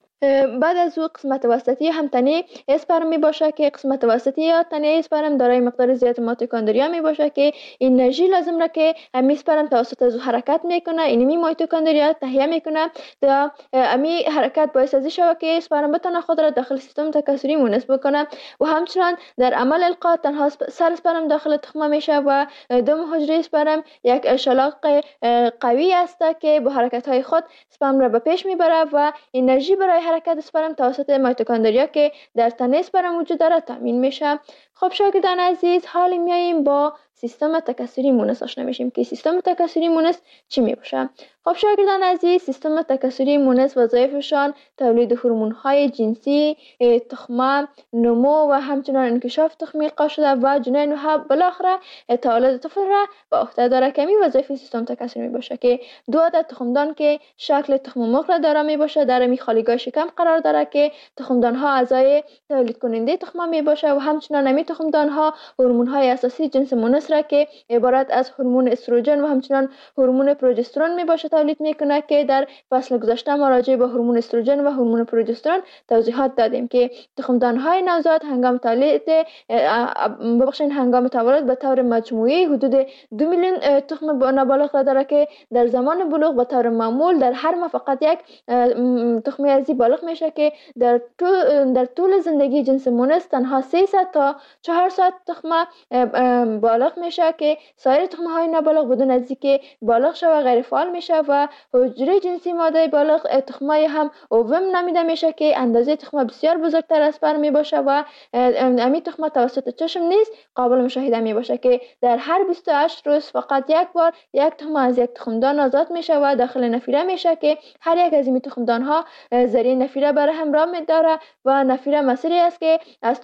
بعد از او قسمت وسطی هم تنه اسپرم می باشه که قسمت وسطی یا تنه اسپرم دارای مقدار زیاد میتوکندریا می باشه که انرژی لازم را که امی اسپرم توسط از حرکت میکنه اینمی میتوکندریا تهیه میکنه تا امی حرکت باعث از شوه که اسپرم بتونه خود را داخل سیستم تکثری مونس بکنه و همچنان در عمل القا تنها سر اسپرم داخل تخمه میشه و دم حجره اسپرم یک شلاق قوی است که با حرکت های خود اسپرم را به پیش میبره و انرژی برای حرکت اسپرم توسط میتوکندریا که در تنه اسپرم وجود داره تامین میشه. خب شاگردان عزیز، حالا میاییم با سیستم تکثری مونس آشنا میشیم که سیستم تکثری مونس چی میباشه. خب شاگردان عزیز، سیستم تکثری مونس وظایفشان تولید هورمون های جنسی، تخمه، نمو و همچنان انکشاف تخمی القا شده و جنین و بالاخره تولد طفل را به عهده داره که این وظایف سیستم تکثری میباشه که 2 عدد تخمدان که شکل تخم مرغ را داره میباشه در می خالیگاه شکم قرار داره که تخمدان ها اعضای تولید کننده تخمه میباشه و همچنان امی تخمدان ها هورمون های اساسی جنس مونس را که عبارت از هورمون استروژن و همچنان هورمون پروژسترون میباشه تولید میکنه که در فصل گذشته ما راجع به هورمون استروژن و هورمون پروژسترون توضیحات دادیم که تخمدان های نوزاد هنگام تولد به طور مجموعی حدود 2 میلیون تخم نابالغ را داره که در زمان بلوغ به طور معمول در هر ماه فقط یک تخم ازی بالغ میشه که در طول زندگی جنس مونس تنها 300 تا 400 تخم بالغ بالغ میشه که سایر تخم‌های نابالغ بدون از اینکه بالغ شوه غیر فعال میشه و حجره جنسی ماده بالغ تخمای هم اووم نامیده میشه که اندازه تخم بسیار بزرگتر از سپرم می باشه و امی تخم توسط چشم نیز قابل مشاهده می باشه که در هر 28 روز فقط یک بار یک تخم از یک تخمدان آزاد میشه و داخل نفیره میشه که هر یک از این تخمدان ها ذریع نفیره برای هم راه میداره و نفیره مسیری است که از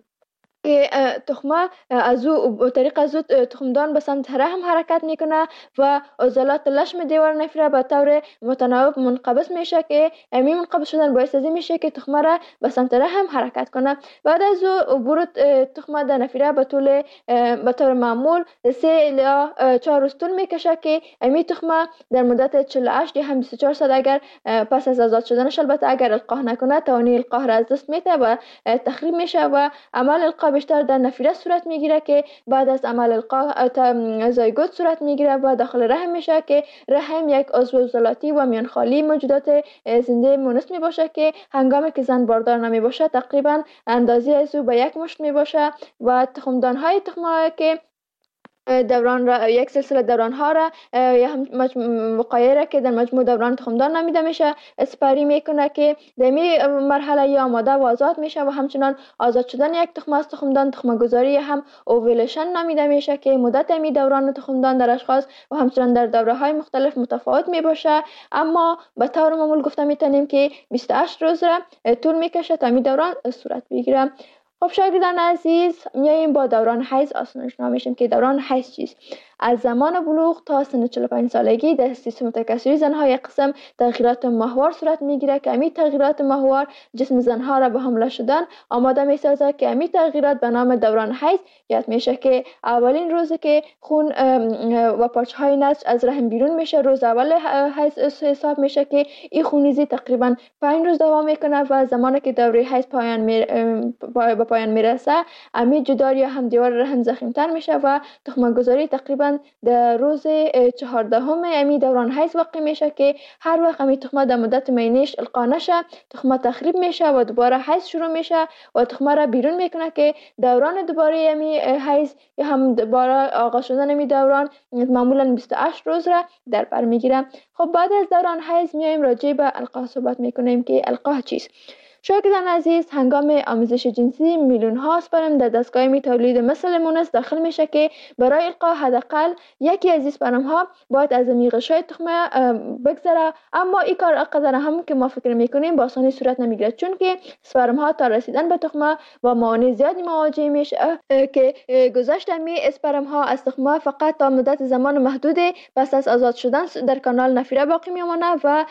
تخمه از او طریق از تخمدان به سمت رحم حرکت میکنه و عضلات لشم دیوار نفیره به طور متناوب منقبض میشه که همین منقبض شدن باعث از این میشه که تخمه را به سمت رحم حرکت کنه. بعد از او عبور تخمه در نفیره به طور معمول 3 الی 4 روز طول میکشه که همین تخمه در مدت 48 یا هم 24 ساعت اگر پس از آزاد شدنش البته اگر القاح نکنه توانایی القاح را از دست میده و تخریب میشه و عمل القاح بیشتر در نفیره صورت میگیره که بعد از عمل القاح زایگوت صورت میگیره و داخل رحم میشه که رحم یک عضو عضلاتی و میانخالی موجودات زنده مونس می باشه که هنگامی که زن باردار نمی باشه تقریبا اندازه از او به 1 مشت می باشه و تخمدان های تخمه که دوران را یک سلسله دوران ها را یا هم وقایع را که در مجموع دوران تخمدان نامیده میشه اسپری میکنه که در این مرحله یا آماده و آزاد میشه و همچنان آزاد شدن یک تخم از تخمدان تخم گذاری هم اوویلیشن نامیده میشه که مدت می دوران تخمدان در اشخاص و همچنان در دوره های مختلف متفاوت می باشه، اما به طور معمول گفته میتونیم که 28 روز را طول میکشه تا می دوران صورت بگیره. خب شاگردان عزیز، میاییم با دوران حیض آشنا میشیم که دوران حیض چیست. از زمان بلوغ تا سن 45 سالگی در سیستم تکثری زنها یک قسم تغییرات ماهوار صورت میگیره که امی تغییرات ماهوار جسم زنها را به حمله شدن آماده میسازه که امی تغییرات به نام دوران حیض یاد میشه که اولین روزی که خون و پارچه های نسج از رحم بیرون میشه روز اول حیض حساب میشه که این خونریزی تقریبا 5 روز دوام میکنه و زمانی که دوره حیض به پایان میرسه امی جدار یا هم دیوار رحم ضخیم‌تر میشه و تخم گذاری تقریبا در روز 14 امی دوران حیض واقع میشه که هر وقت امی تخمه در مدت مینیش القا نشه تخمه تخریب میشه و دوباره حیض شروع میشه و تخمه را بیرون میکنه که دوران دوباره امی حیض یا هم دوباره آغاز شدن امی دوران معمولا 28 روز را در بر میگیره. خب بعد از دوران حیض میایم راجع به القاح صحبت میکنیم که القاح چیست. شاگردان عزیز، هنگام آمیزش جنسی میلیون ها اسپرم در دستگاه تولید مثل مونس داخل میشه که برای القاح حداقل یکی از اسپرم ها باید از غشای تخمه بگذره، اما این کار اقدر هم که ما فکر میکنیم با آسانی صورت نمیگیره، چون که اسپرم ها تا رسیدن به تخمه و موانع زیادی مواجه میشه که گذشت می اسپرم ها از تخمه فقط تا مدت زمان محدود پس از آزاد شدن در کانال نفیره باقی میمونه و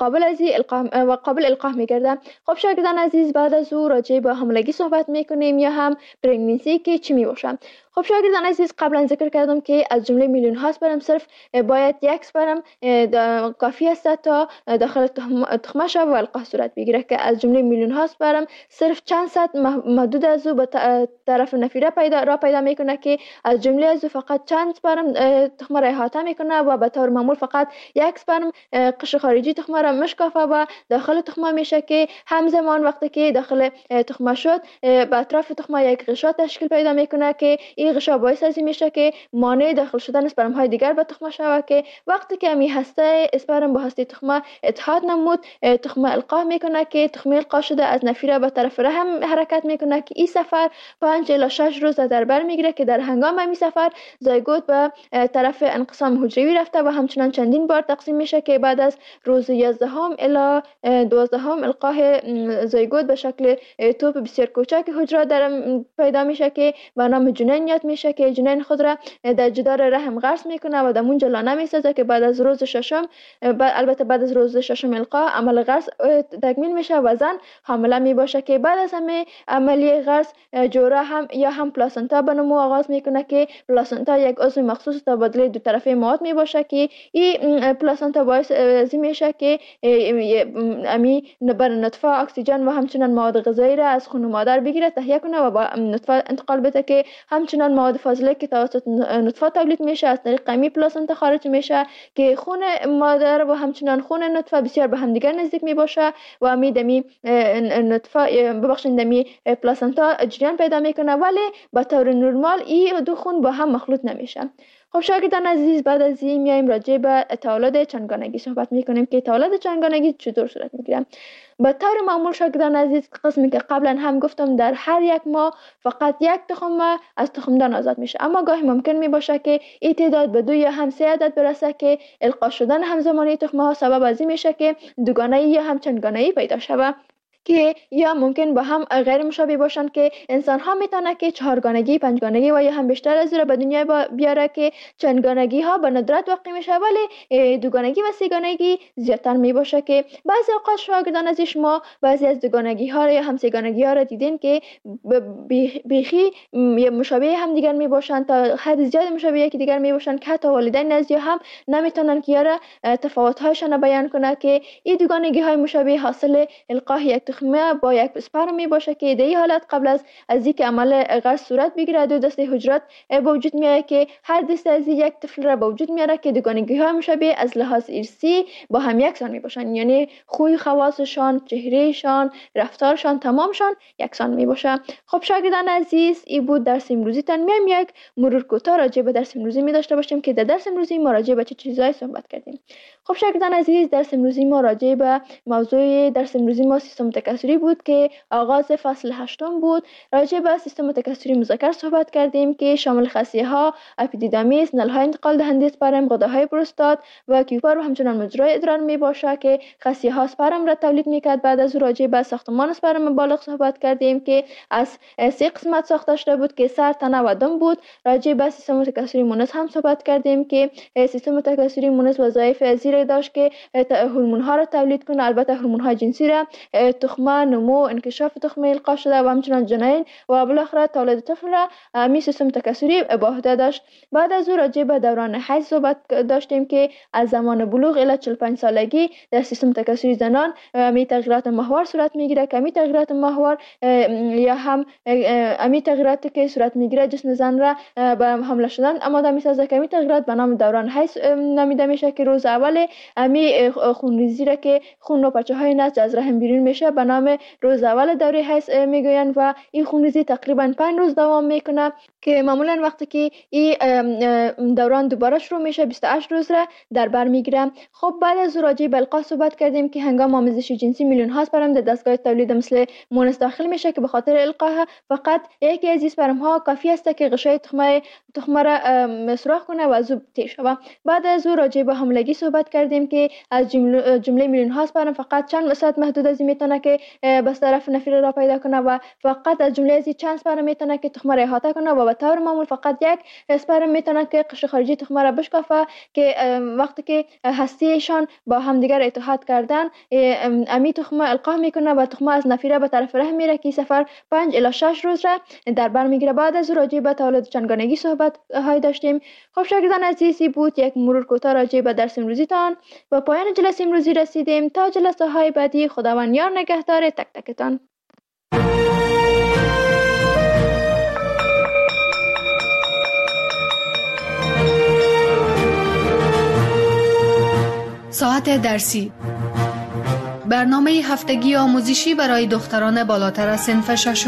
قابل القاح میگرده. خب شاگردان عزیز، بعد از او راجع به حاملگی صحبت میکنیم یا هم پرگننسی که چی می باشه. خب شاگردان عزیز، قبلا ذکر کردم که از جمله میلیون ها اسپرم صرف باید یک اسپرم کافی است تا داخل تخمه شود و القاح صورت بگیره که از جمله میلیون ها اسپرم صرف چند صد محدود از او به طرف نفیره پیدا میکنه که از جمله از او فقط چند اسپرم تخمه را احاطه میکنه و به طور معمول فقط یک اسپرم قشر خارجی تخمه را میشکافه و داخل تخمه میشه که همزمان وقتی که داخل تخمه شد به اطراف تخمه یک غشا تشکیل پیدا میکنه که این غشا باعث از این میشه که مانع داخل شدن اسپرم های دیگر به تخمه شود که وقتی که می هسته اسپرم با هسته تخمه اتحاد نمود تخمه القاح میکنه که تخمه القاح شده از نفیره به طرف رحم حرکت میکنه که این سفر 5 الی 6 روز در بر میگیره که در هنگام این سفر زایگوت به طرف انقسام حجروی رفته و همچنان چندین بار تقسیم میشه که بعد از روز 11 الی 12 القاح زایگوت به شکل توپ بسیار کوچک حجره در پیدا میشه که به نام جنین یاد میشه که جنین خود را در جدار رحم غرس میکنه و در اونجا لانه میسازه که بعد از روز ششم البته بعد از روز ششم القاح عمل غرس تکمیل میشه و زن حامله میباشه که بعد از همه عملیه غرس جوره هم پلاسنتا به نمو آغاز میکنه که پلاسنتا یک عضو مخصوص تبادله دو طرفه مواد میباشه که این پلاسنتا باعث از میشه که امی بر نطفه اکسیژن و همچنان مواد غذایی را از خون مادر بگیره تهیه کنه و با نطفه انتقال بده که همچنان همچنان مواد فاضله که توسط نطفه تولید میشه از طریق امی پلاسنتا خارج میشه که خون مادر و همچنان خون نطفه بسیار به همدیگر نزدیک می باشه و امی دمی نطفه دمی پلاسنتا جریان پیدا میکنه، ولی به طور نرمال این دو خون با هم مخلوط نمیشه. خب شاگردان عزیز، بعد از این میایم راجع به تولد چندگانگی صحبت میکنیم که تولد چندگانگی چطور صورت میگیره. به طور معمول شاگردان عزیز، قسمی که قبلا هم گفتم در هر یک ماه فقط یک تخم از تخمدان آزاد میشه، اما گاهی ممکن می باشه که این تعداد به 2 یا هم 3 عدد برسه که القا شدن همزمانی تخمه ها سبب از این میشه که دوگانه‌ای یا هم چندگانه‌ای پیدا شود که یا ممکن با هم غیر مشابه باشن که انسان ها میتونه که 4گانگی، 5گانگی و یا هم بیشتر از این به دنیا بیاره که چندگانگی ها به ندرت واقع میشه، ولی دوگانگی و سه‌گانگی زیادتر می باشه که بعضی اوقات شاگردان از شما بعضی از دوگانگی ها یا هم سه‌گانگی ها را دیدین که بیخی مشابه هم دیگر می باشن، تا حد زیاد مشابه یکی دیگر می باشن که حتی والدین از هم نمیتونن که یاره تفاوت هایشان بیان کنه که این دوگانگی های مشابه حاصل القاء یک تخمه با یک اسپرم می باشه که در این حالت قبل از اینکه عمل غرس صورت بگیره 2 دسته حجرات به وجود میاد که هر دسته از یک طفل را به وجود میاره که دوگانگی های مشابه از لحاظ ارثی با هم یکسان می باشن، یعنی خوی خواصشان، چهرهشان، رفتارشان تمامشان یکسان می باشه. خب شاگردان عزیز، این بود درس امروزی تان. میایم یک مرور کوتاه راجع به درس امروزی می داشته باشیم که در درس امروزی ما راجع به چه چیزایی صحبت کردیم. خب شاگردان عزیز، درس امروزی ما راجع به موضوع درس امروزی ما سیستم تکثری بود که آغاز فصل 8 بود. راجع به سیستم تکثری مذکر صحبت کردیم که شامل خصیه ها، اپیدیدامیس، نل‌های انتقال دهنده اسپرم، غده‌های پروستات و کیوپر و همچنان مجرای ادرار می باشه که خصیه ها اسپرم را تولید میکرد. بعد از راجع به ساختمان اسپرم بالغ صحبت کردیم که از 3 قسمت ساخته شده بود که سر، تنه و دم بود. راجع به سیستم تکثری مونس هم صحبت کردیم که سیستم تکثری مونس وظایف زیر داشت که هورمون ها را تولید کنه، البته هورمون های جنسی را، تخمه، نمو، انکشاف تخمه القا شده و همچنان جنین و بالاخره تولد طفل را می سیستم تکثری به عهده داشت. بعد از او راجع به دوران حیض صحبت داشتیم که از زمان بلوغ الی 45 سالگی در سیستم تکثری زنان می تغییرات ماهوار صورت میگیره که می تغییرات ماهوار یا هم می تغییراتی که صورت میگیره جسم زن را به حمل شدن آماده میسازه که می تغییرات به نام دوران حیض نامیده میشه که روز اول می خونریزی را که خون و پچه های نسج از رحم بیرون میشه به نام روز اول دوره حیض میگوین و این خونریزی تقریبا 5 روز دوام میکنه که معمولا وقتی که این دوران دوباره شروع میشه 28 روز را در بر میگیره. خب بعد از راجع به القاء صحبت کردیم که هنگام آمیزش جنسی میلیون ها اسپرم در دستگاه تولید مثل مونس داخل میشه که به خاطر القاء فقط یکی از اسپرم ها کافی است که غشای تخمه را سوراخ کنه و زوب تیر شود. بعد از راجع به حاملگی صحبت کردیم که از جمله میلیون ها اسپرم فقط چند درصد محدود از میتونه که بس طرف نفیر را پیدا کنه و فقط از جمله از چند اسپرم میتونه که تخمه را احاطه کنه و به طور معمول فقط یک اسپرم میتونه که قشر خارجی تخمه را بشکافه که وقتی که هستیشان با همدیگر اتحاد کردن امی تخمه القاء میکنه و تخمه از نفیره به طرف رحم میره که سفر 5 الی 6 روز را در بر میگیره. بعد از راجع به تولد چندگانگی صحبت های داشتیم. خب شاگردان عزیزی بود یک مرور کوتاه راجع به درس امروزی تان. به پایان جلسه امروزی رسیدیم. تا جلسه های بعدی خداوند یار نگهدار تک تکتان. ساعت درسی، برنامه هفتگی آموزشی برای دختران بالاتر از صنف 6.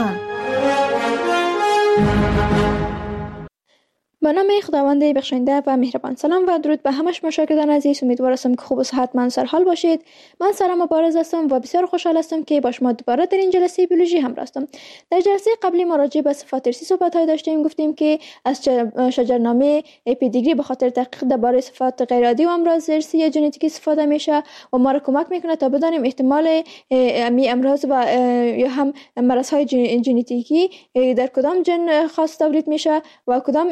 به نام خداوند بخشنده و مهربان. سلام و درود به همه شما شاگردان عزیز. امیدوارم که خوب و صحتمند سرحال باشید. من سارا مبارز هستم و بسیار خوشحال هستم که با شما دوباره در این جلسه بیولوژی همراه هستم. در جلسه قبلی ما راجع به صفات ارثی صحبت داشتیم. گفتیم که از شجرنامه پیدیگری به خاطر تحقیق درباره صفات غیر عادی و امراض ارثی یا ژنتیکی استفاده میشه و ما را کمک میکنه تا بدانیم احتمال امی امراض و یا هم مرض های ژنتیکی در کدام جن خاص تولید میشه و کدام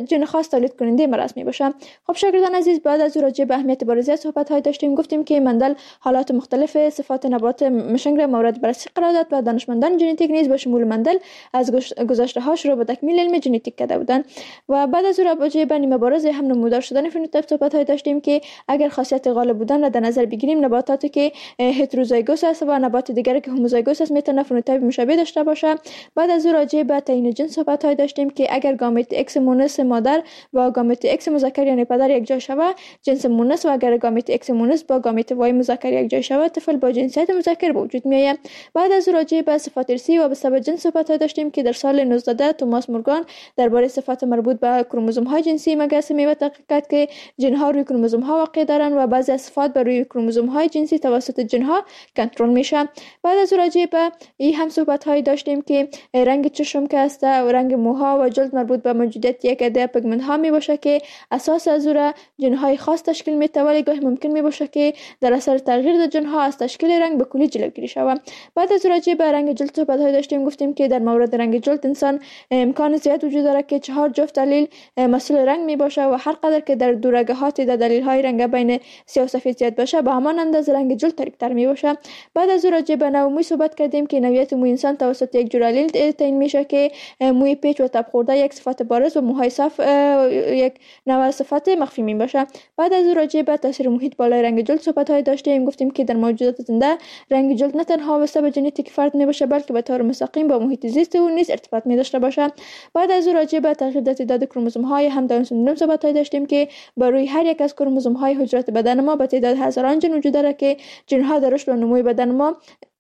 جن خاص تولید کننده مرض میباشه. خب شاگردان عزیز، بعد از راجع به اهمیت بارزی صحبت های داشتیم. گفتیم که مندل حالات مختلف صفات نبات مشنگ را مورد بررسی قرار داد و دانشمندان ژنتیک نیز به شمول مندل از گذشته هاش رو به تکمیل علم ژنتیک کرده بودند و بعد از راجع به نیمه بارز هم نمودار شدن فنوتیپ صحبت های داشتیم که اگر خاصیت غالب بودن را در نظر بگیریم، نباتاتی که هتروزایگوس است و نبات دیگری که هوموزایگوس است میتونه فنوتیپ مشابه داشته باشه. بعد از راجع به تعیین جنس صحبت های داشتیم که اگر گامت ایکس مونس مادر با گامت ایکس مذکر یعنی پدر یک جای شوه جنس مونس و اگر گامت ایکس مونس با گامت وای مذکر یک جای شوه طفل با جنسیت مذکر به وجود میآید. بعد از راجع به صفات ارثی و به سبب جنس صحبت های داشتیم که در سال 19 توماس مورگان درباره صفات مربوط به کروموزوم های جنسی مگسمی و تحقیق کرد که جن ها روی کروموزوم ها واقع دارند و بعضی از صفات بر روی کروموزوم های جنسی توسط جن ها کنترل میشه. بعد از راجع به این هم صحبت های داشتیم که رنگ چشم که است و رنگ موها و جلد مربوط به موجودیت یک عده پیگمنت ها می باشه که اساس از او جن های خاص تشکیل میده، ولی گاهی ممکن می باشه که در اثر تغییر در جن ها از تشکیل رنگ به کلی جلوگیری شود. بعد از راجع به رنگ جلد صحبت های داشتیم. گفتیم که در مورد رنگ جلد انسان امکان زیاد وجود داره که 4 جفت دلیل مسئول رنگ می باشه و هر قدر که در دورگهات در دلیل های رنگ بین سیاه و سفید زیاد باشه به همان اندازه رنگ جلد تاریک‌تر می باشه. بعد از راجع به نوع موی صحبت کردیم که نوعیت موی انسان توسط یک جور تعیین میشه که موی پیچ و تب خورده یک صفت بارز و موهای صاف یک نوع صفت مخفی می باشه. بعد از راجع به تاثیر محیط بالای رنگ جلد صحبت های داشتیم. گفتیم که در موجودات زنده رنگ جلد نه تنها به سبب ژنتیک فرد می باشه بلکه به طور مستقیم با محیط زیست او نیز ارتباط می داشته باشه. بعد از راجع به تغییر در تعداد کروموزوم های هم داون سندروم صحبت های داشتیم که بر روی هر یک از کروموزوم های حجرات بدن ما به تعداد هزاران جن وجود داره که جن ها در رشد و نمو بدن ما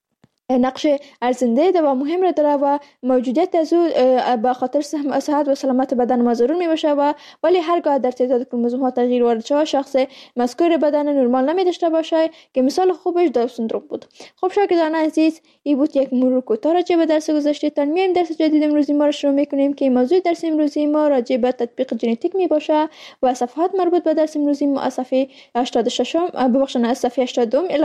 نقش ارزنده ده و مهم را داره و موجودیت از او به خاطر صحت و سلامت بدن ما ضرور می باشه و ولی هرگاه در تعداد کروموزوم ها تغییر وارد شود شخص مذکور بدن نرمال نمی داشته باشه که مثال خوبش داون سندروم بود. خب شاگردان عزیز، این بود یک مرور کوتاه راجع به درس گذشته. تا میایم درس جدید امروزی ما را شروع میکنیم که موضوع درس امروزی ما راجع به تطبیق ژنتیک می باشه و صفحات مربوط به درس امروزی ما از صفحه 86 ببخشید از صفحه 82 الی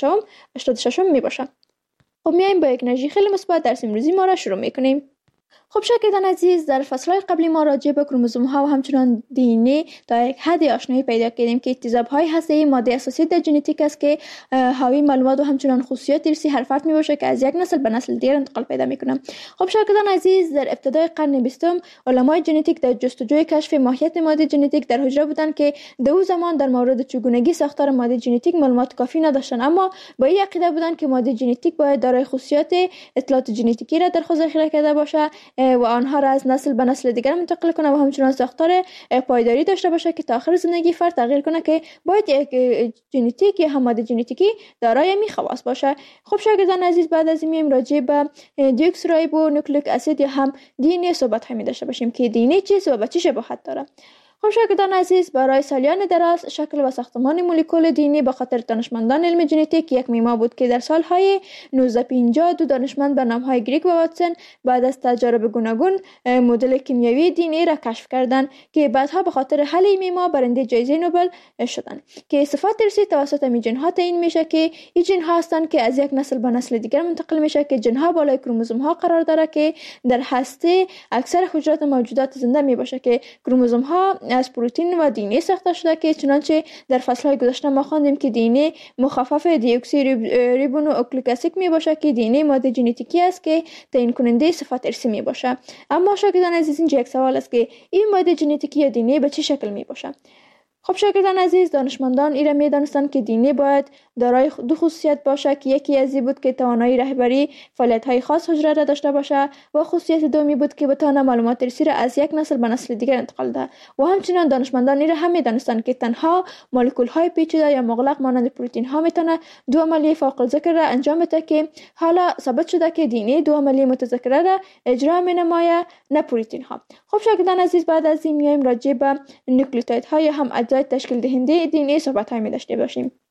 86 می باشه. خب میایم با یک انرژی خیلی مثبت درس امروزی ما را شروع میکنیم. خب شاگردان عزیز، در فصل‌های قبلی ما راجع به کروموزوم ها و همچنان دی تا یک حد آشنایی پیدا کردیم که اکتساب های هسته‌ای ماده اساسی در ژنتیک است که حاوی معلومات و همچنان خصوصیات ارثی هر فرد میباشه که از یک نسل به نسل دیگر انتقال پیدا میکنه. خب شاگردان عزیز، در ابتدای قرن 20 علمای ژنتیک در جستجوی کشف ماهیت ماده ژنتیک در حجره بودند که در اون زمان در مورد چگونگی ساختار ماده ژنتیک معلومات کافی نداشتند، اما با این عقیده بودند که ماده ژنتیک باید دارای خصوصیات اطلاعات ژنتیکی را در خود ذخیره کرده باشه و آنها را از نسل به نسل دیگر منتقل کنه و همچنان ساختار پایداری داشته باشه که تا آخر زندگی فرد تغییر کنه که باید یک ژنتیک یا ماده ژنتیکی دارای می خواص باشه. خب شاگردان عزیز، بعد از این میایم راجع به دیوکسیرایبو نوکلیک اسید یا هم دی ان ای صحبت هایی داشته باشیم که دی ان ای چیست و به چه شباهت داره. خب شاگردان عزیز، برای سالیان دراز شکل و ساختمان مولکول دی ان ای به خاطر دانشمندان علم ژنتیک یک معما بود که در سالهای 1950 دو دانشمند به نامهای گریگ و واتسون بعد از تجارب گوناگون مدل کیمیایی دی ان ای را کشف کردند که بعدها به خاطر حل این معما برنده جایزه نوبل شدند که صفات ارثی توسط می ژن ها تعیین میشه که این ژن ها هستند که از یک نسل به نسل دیگر منتقل میشه که ژن ها بالای کروموزوم ها قرار داره که در هسته اکثر حجرات موجودات زنده می باشه که کروموزوم ها از پروتئین و دی ان ای ساخته شده که چنانچه در فصل‌های گذشته ما خواندیم که دی ان ای مخفف دیوکسی ریبونوکلیک اسید می باشه که دی ان ای ماده ژنتیکی است که تعیین کننده صفات ارثی می باشه. اما شاگردان عزیز، اینجا یک سوال است که این ماده ژنتیکی یا دی ان ای به چه شکل می باشه؟ خب شاگردان عزیز، دانشمندان این را می‌دانستند که دی ان ای باید دارای دو خصوصیت باشه که یکی از این بود که توانایی رهبری فعالیت‌های خاص حجره را داشته باشه و خصوصیت دومی بود که بتونه معلومات ارثی را از یک نسل به نسل دیگر انتقال ده. و همچنین دانشمندان این را هم می‌دانستند که تنها مولکول‌های پیچیده یا مغلق مانند پروتئین‌ها میتونه دو عملیه فوق الذکر را انجام بده که حالا ثابت شده که دی ان ای دو عملیه متذکره را اجرا می‌نماید، نه پروتئین‌ها. خب شاگردان عزیز، بعد از این میایم راجع به نوکلیوتیدها یا هم اجزای تشکیل دهنده دی ان ای صحبت های می داشته باشیم.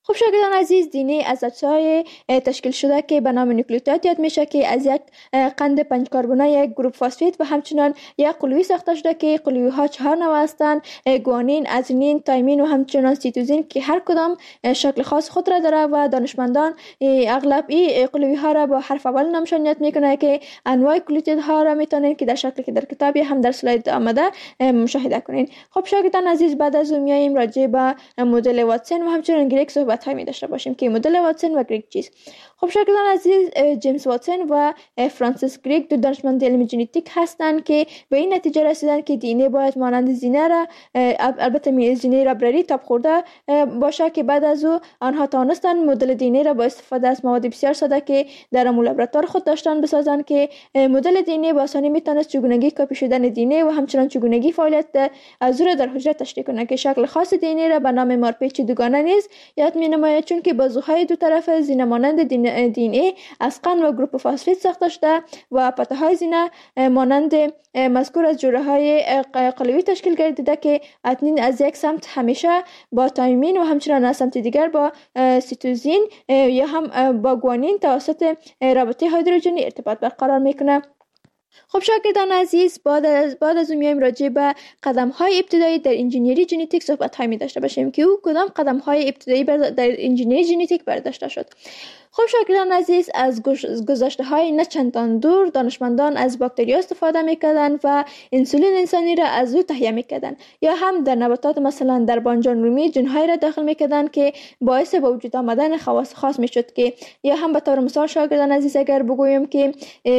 خب شاگردان عزیز، دی از اجزای تشکیل شده که به نام نوکلئوتید یاد میشه که از یک قند 5 کربنی یک گروپ فسفید و همچنین یک قلوی ساخته شده که قلوی ها 4 نوع هستند: گوانین، ازونین، تایمین و همچنین سیتوزین که هر کدام شکل خاص خود را داره و دانشمندان اغلب این قلوی ها را با حرف اول نامشان یاد میکنه که انواع نوکلئوتید ها را میتونین که در شکلی که در کتابی هم در اسلاید آمده مشاهده کنین. خب شاگردان عزیز، بعد از اون میایم راجع به مدل واتسون و همچنین گریگ صحبت می داشته باشیم که مدل واتسون و گریگ چیست. خب شاگردان عزیز، جیمز واتسون و فرانسیس گریگ دو دانشمند علم ژنتیک هستند که به این نتیجه رسیدند که دی ان ای باید مانند زینه را، البته زینه ربرری تاب خورده باشه، که بعد از او آنها توانستند مدل دی ان ای را با استفاده از مواد بسیار ساده که در لابراتوار خود داشتن بسازند که مدل دی ان ای با آسانی میتونست چگونگی کپی شدن دی ان ای و همچنین چگونگی فعالیت از او را در حجره تشریح کنه که شکل خاص دی ان ای را به نام مارپیچ دوگانه نیز یاد نماید، چون که بازوهای دو طرف زینه مانند دی ان ای از قند و گروپ فسفید ساخته شده و پته های زینه مانند مذکور از جوره های قلوی تشکیل گردیده که اتنین از یک سمت همیشه با تایمین و همچنین از سمت دیگر با سیتوزین یا هم با گوانین توسط رابطه هیدروژنی ارتباط برقرار میکنه. خب شاگردان عزیز، بعد از اون میایم راجع به قدم‌های ابتدایی در انجینیری ژنتیک صحبت می داشته باشیم که او کدام قدم‌های ابتدایی در انجینیری ژنتیک برداشته شد. خب شاگردان عزیز، از گذشته های نه چندان دور دانشمندان از باکتریا استفاده میکردند و انسولین انسانی را از او تهیه میکردند، یا هم در نباتات مثلا در بانجان رومی جنهای را داخل میکردند که باعث به وجود آمدن خواص خاص میشد، که یا هم به طور مثال شاگردان عزیز اگر بگویم که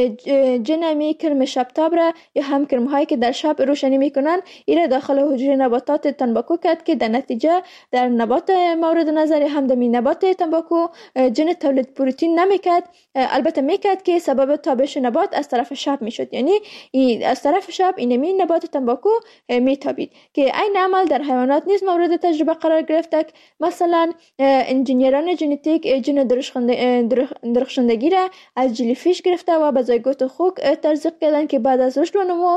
جنمی کرم شبتاب را یا هم کرم هایی که در شب روشنی میکنند این را داخل حجره نباتات تنباکو کرد که در نتیجه در نبات مورد نظر هم در نبات تنباکو جن تولید پروتئین نمیکرد، البته میکرد که سبب تابش نبات از طرف شب میشد، یعنی از طرف شب اینمی نبات تنباکو میتابید که این عمل در حیوانات نیز مورد تجربه قرار گرفت. مثلا انجینیران ژنتیک جن درخشندگی را از جلیفیش گرفته و به زایگوت خوک تزریق کردند که بعد از رشد و نمو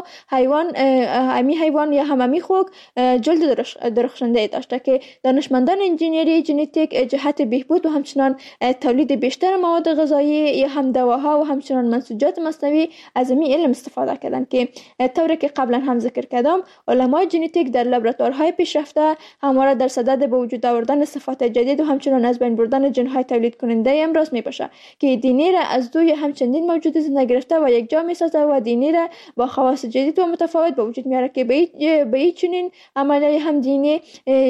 حیوان یا هممی خوک جلد درخشنده داشته که دانشمندان انجینیری ژنتیک جهت بهبود و همچنان تولید بیشتر مواد غذایی یا هم دواها و همچنان منسوجات مصنوعی از این علم استفاده کردند که طوری که قبلا هم ذکر کردم علمای ژنتیک در لابراتوارهای پیشرفته همواره در صدد به وجود آوردن صفات جدید و همچنان از بین بردن ژن‌های تولید کننده امروز میباشه که دی ان ای را از دو یا هم چندین موجود زنده گرفته و یک جا میسازه و دی ان ای را با خواص جدید و متفاوت به وجود میاره که به این چنین عملیه هم دی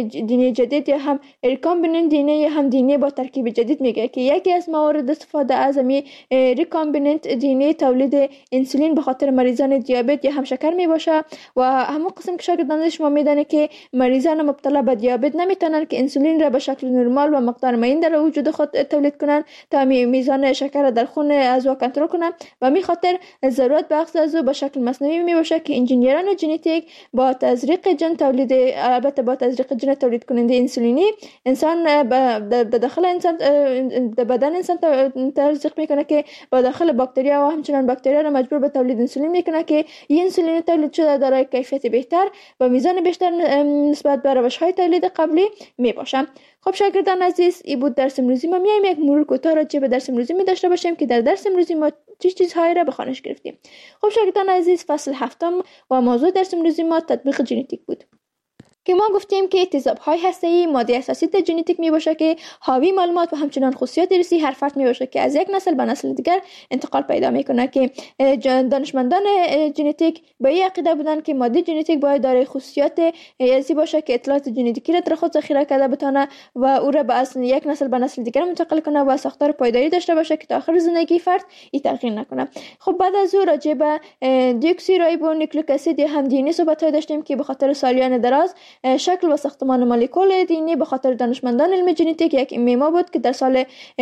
ان جدید یا هم ریکامبیننت دی ان یا هم دی ان با ترکیب جدید میگه که یکی از موارد استفاده از ریکامبیننت دی ان تولید انسولین به خاطر مریضان دیابت یا هم شکر می باشه و همون قسم که شاگردان شما میدانه که مریضان مبتلا به دیابت نمیتونن که انسولین را به شکل نرمال و مقدار معین در وجود خود تولید کنن تا میزان شکر در خون از او کنترل کنن و می خاطر ضرورت به اخذ از او به شکل مصنوعی می باشه که انجینیران ژنتیک با تزریق جن تولید البته با تزریق جن تولید کننده انسولینی انسان در داخل انسان در بدن انسان تزریق میکنه که با داخل باکتریا و همچنان باکتریا را مجبور به تولید انسولین میکنه که این انسولین تولید شده دارای کیفیت بهتر و میزان بیشتر نسبت به روش‌های تولید قبلی میباشه. خب شاگردان عزیز، این بود درس امروزی ما. میایم یک مرور کوتاه راجع به درس امروزی می داشته باشیم که در درس امروزی ما چه چیزهایی را به خوانش گرفتیم. خب شاگردان عزیز، فصل هفتم و موضوع درس امروزی ما تطبیق ژنتیک بود که ما گفتیم که تیزاب‌های هسته‌ای ماده اساسی در ژنتیک میباشه که حاوی معلومات و همچنان خصوصیات ارثی هر فرد میباشه که از یک نسل به نسل دیگر انتقال پیدا میکنه که دانشمندان ژنتیک به این عقیده بودن که ماده ژنتیک باید دارای خصوصیات ارثی باشه که اطلاعات ژنتیکی را در خود ذخیره کرده بتونه و او را به یک نسل به نسل دیگر منتقل کنه و ساختار پایداری داشته باشه که تا آخر زندگی فرد این تغییر نکنه. خب بعد از او راجع به دیوکسیریبونوکلیک اسید یا هم دی ان صحبت داشتیم که به خاطر سالیان دراز شکل و ساختمان مولکول دی ان به خاطر دانشمندان علم ژنتیک یک معما بود که در سال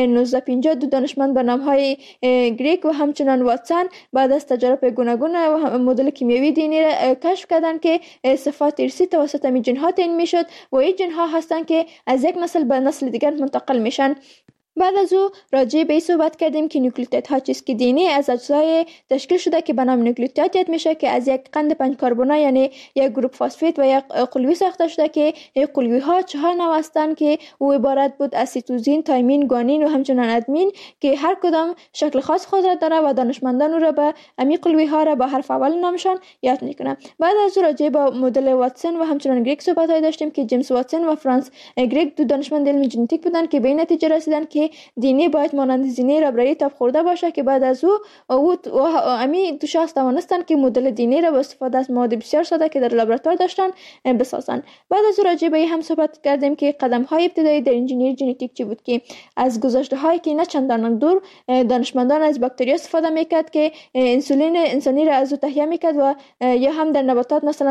1950 دو دانشمند به نام‌های گریگ و همچنان واتسون بعد از تجارب گوناگون و مدل کیمیایی دی ان را کشف کردند که صفات ارثی توسط این ژن‌ها تعیین میشد و این ژن‌ها هستند که از یک نسل به نسل دیگر منتقل میشن. بعد از او راجع به این صحبت کردیم که نوکلئوتیدها چیست که دی از اجزای تشکیل شده که به نام نوکلئوتید یاد میشه که از یک قند 5 کربنی یعنی یک گروپ فسفید و یک قلوی ساخته شده که این قلوی ها 4 نوع هستند که او عبارت بود از سیتوزین، تایمین، گوانین و همچنین ادمین که هر کدام شکل خاص خود را داره و دانشمندان او را به امی قلوی ها را با حرف اول نامشان یاد میکنن. بعد از راجع به مدل واتسون و همچنین گریگ صحبت داشتیم که جیمز واتسون و فرانس گریگ دو دانشمند علم ژنتیک بودند که به این نتیجه رسیدند که دی باید مانند زینه ربرایی تاب خورده باشه که بعد از او امی دو شخص توانستند که مدل دی را با استفاده از مواد بسیار ساده که در لابراتوار داشتن بسازند. بعد از راجع به هم صحبت کردیم که قدم های ابتدایی در انجینیری ژنتیک چی بود که از گذشته هایی که نه چندان دور دانشمندان از باکتری استفاده میکرد که انسولین انسانی را از او تهیه میکرد و یا هم در نباتات مثلا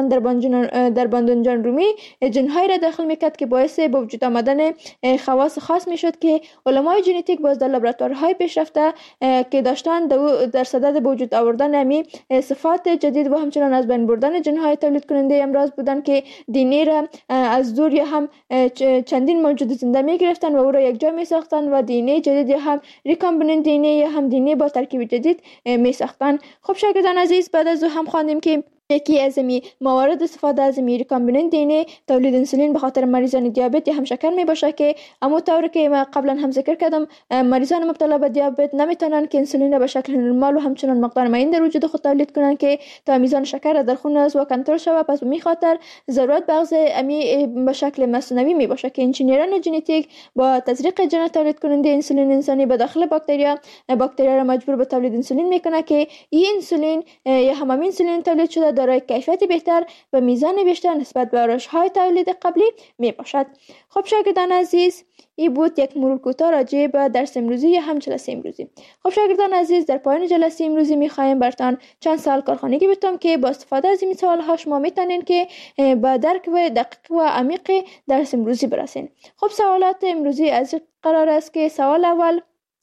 در باندونجان رومی جنهای را داخل میکرد که باعث به وجود آمدن خواص خاص میشد که علمای ژنتیک باز در لابراتوارهای پیشرفته که داشتن در صدد به وجود آوردن امی صفات جدید و همچنان از بین بردن جنهای تولید کننده امراض بودن که دی را از دور یا هم چندین موجود زنده می گرفتن و او را یک جا می ساختن و دی جدید یا هم ریکامبیننت دی یا هم دی با ترکیب جدید می ساختن. خب شاگردان عزیز، بعد از او هم خواندیم که یکی از موارد استفاده از ریکامبیننت دی تولید انسولین به خاطر مریضان دیابت یا هم شکر می باشه که اما طوری که ما قبلا هم ذکر کردم مریضان مبتلا به دیابت نمیتونن که انسولین را به شکل نرمال و همچنان مقدار معین در وجود خود تولید کنن که تا میزان شکر در خون از و کنترل شود. پس به می خاطر ضرورت به امی به شکل مصنوعی می باشه که انجینیران ژنتیک با تزریق ژن تولید کننده انسولین انسانی به داخل باکتریا را مجبور به تولید انسولین میکنه که این انسولین یا هم انسولین تولید شده دارای کیفیت بهتر و میزان بیشتر نسبت به روش‌های تولید قبلی می باشد. خب شاگردان عزیز، این بود یک مرور کوتاه راجع به درس امروزی یا هم جلسه امروزی. خب شاگردان عزیز، در پایان جلسه امروزی می‌خوایم براتون چند سوال کارخانگی بتونم که با استفاده از این سوال‌ها شما میتونین که با درک و دقیق و عمیق درس امروزی برسین. خب سوالات امروزی از قرار است که سوال اول،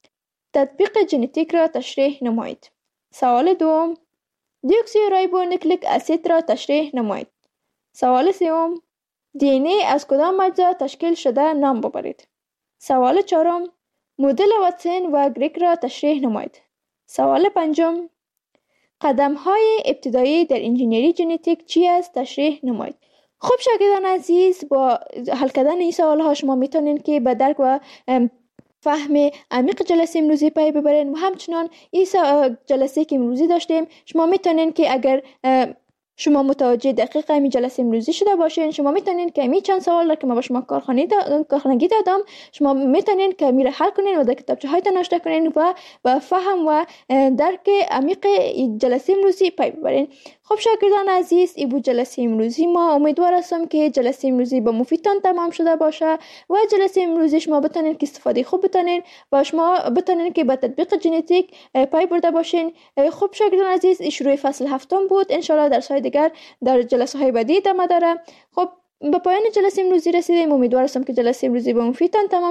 تطبیق ژنتیک را تشریح نمایید. سوال دوم، دیوکسیریبونوکلیک اسید را تشریح نمایید. سوال سوم، دی از کدام اجزا تشکیل شده نام ببرید. سوال چهارم، مدل واتسون و گریگ را تشریح نمایید. سوال پنجم، قدم‌های ابتدایی در انجینیری ژنتیک چی است تشریح نمایید. خب شاگردان عزیز، با حل کردن این سوال‌ها شما میتونین که به درک و فهم عمیق جلسه امروزی پی ببرین و همچنان این جلسه که امروزی داشتیم شما میتونین که اگر شما متوجه دقیق این جلسه امروزی شده باشین، شما میتونین که می چند سوال را که ما با شما کارخانگی دادم شما میتونین که می را حل کنین و در کتابچه هایتان نوشته کنین و با فهم و درک عمیق جلسه امروزی پی ببرین. خب شاگردان عزیز، این بود جلسه امروزی ما. امیدوار هستم که جلسه امروزی با مفیدتان تمام شده باشه و جلسه امروزی شما بتونین که استفاده خوب بتونین و شما بتونین که با تطبیق ژنتیک پی برده باشین. خب شاگردان عزیز، این شروع فصل هفتم بود. ان شاء الله درس‌های دیگر در جلسه‌های بعدی ادامه داره. خب به پایان جلسه امروزی رسیدیم. امیدوار هستم که جلسه امروزی با مفیدتان تمام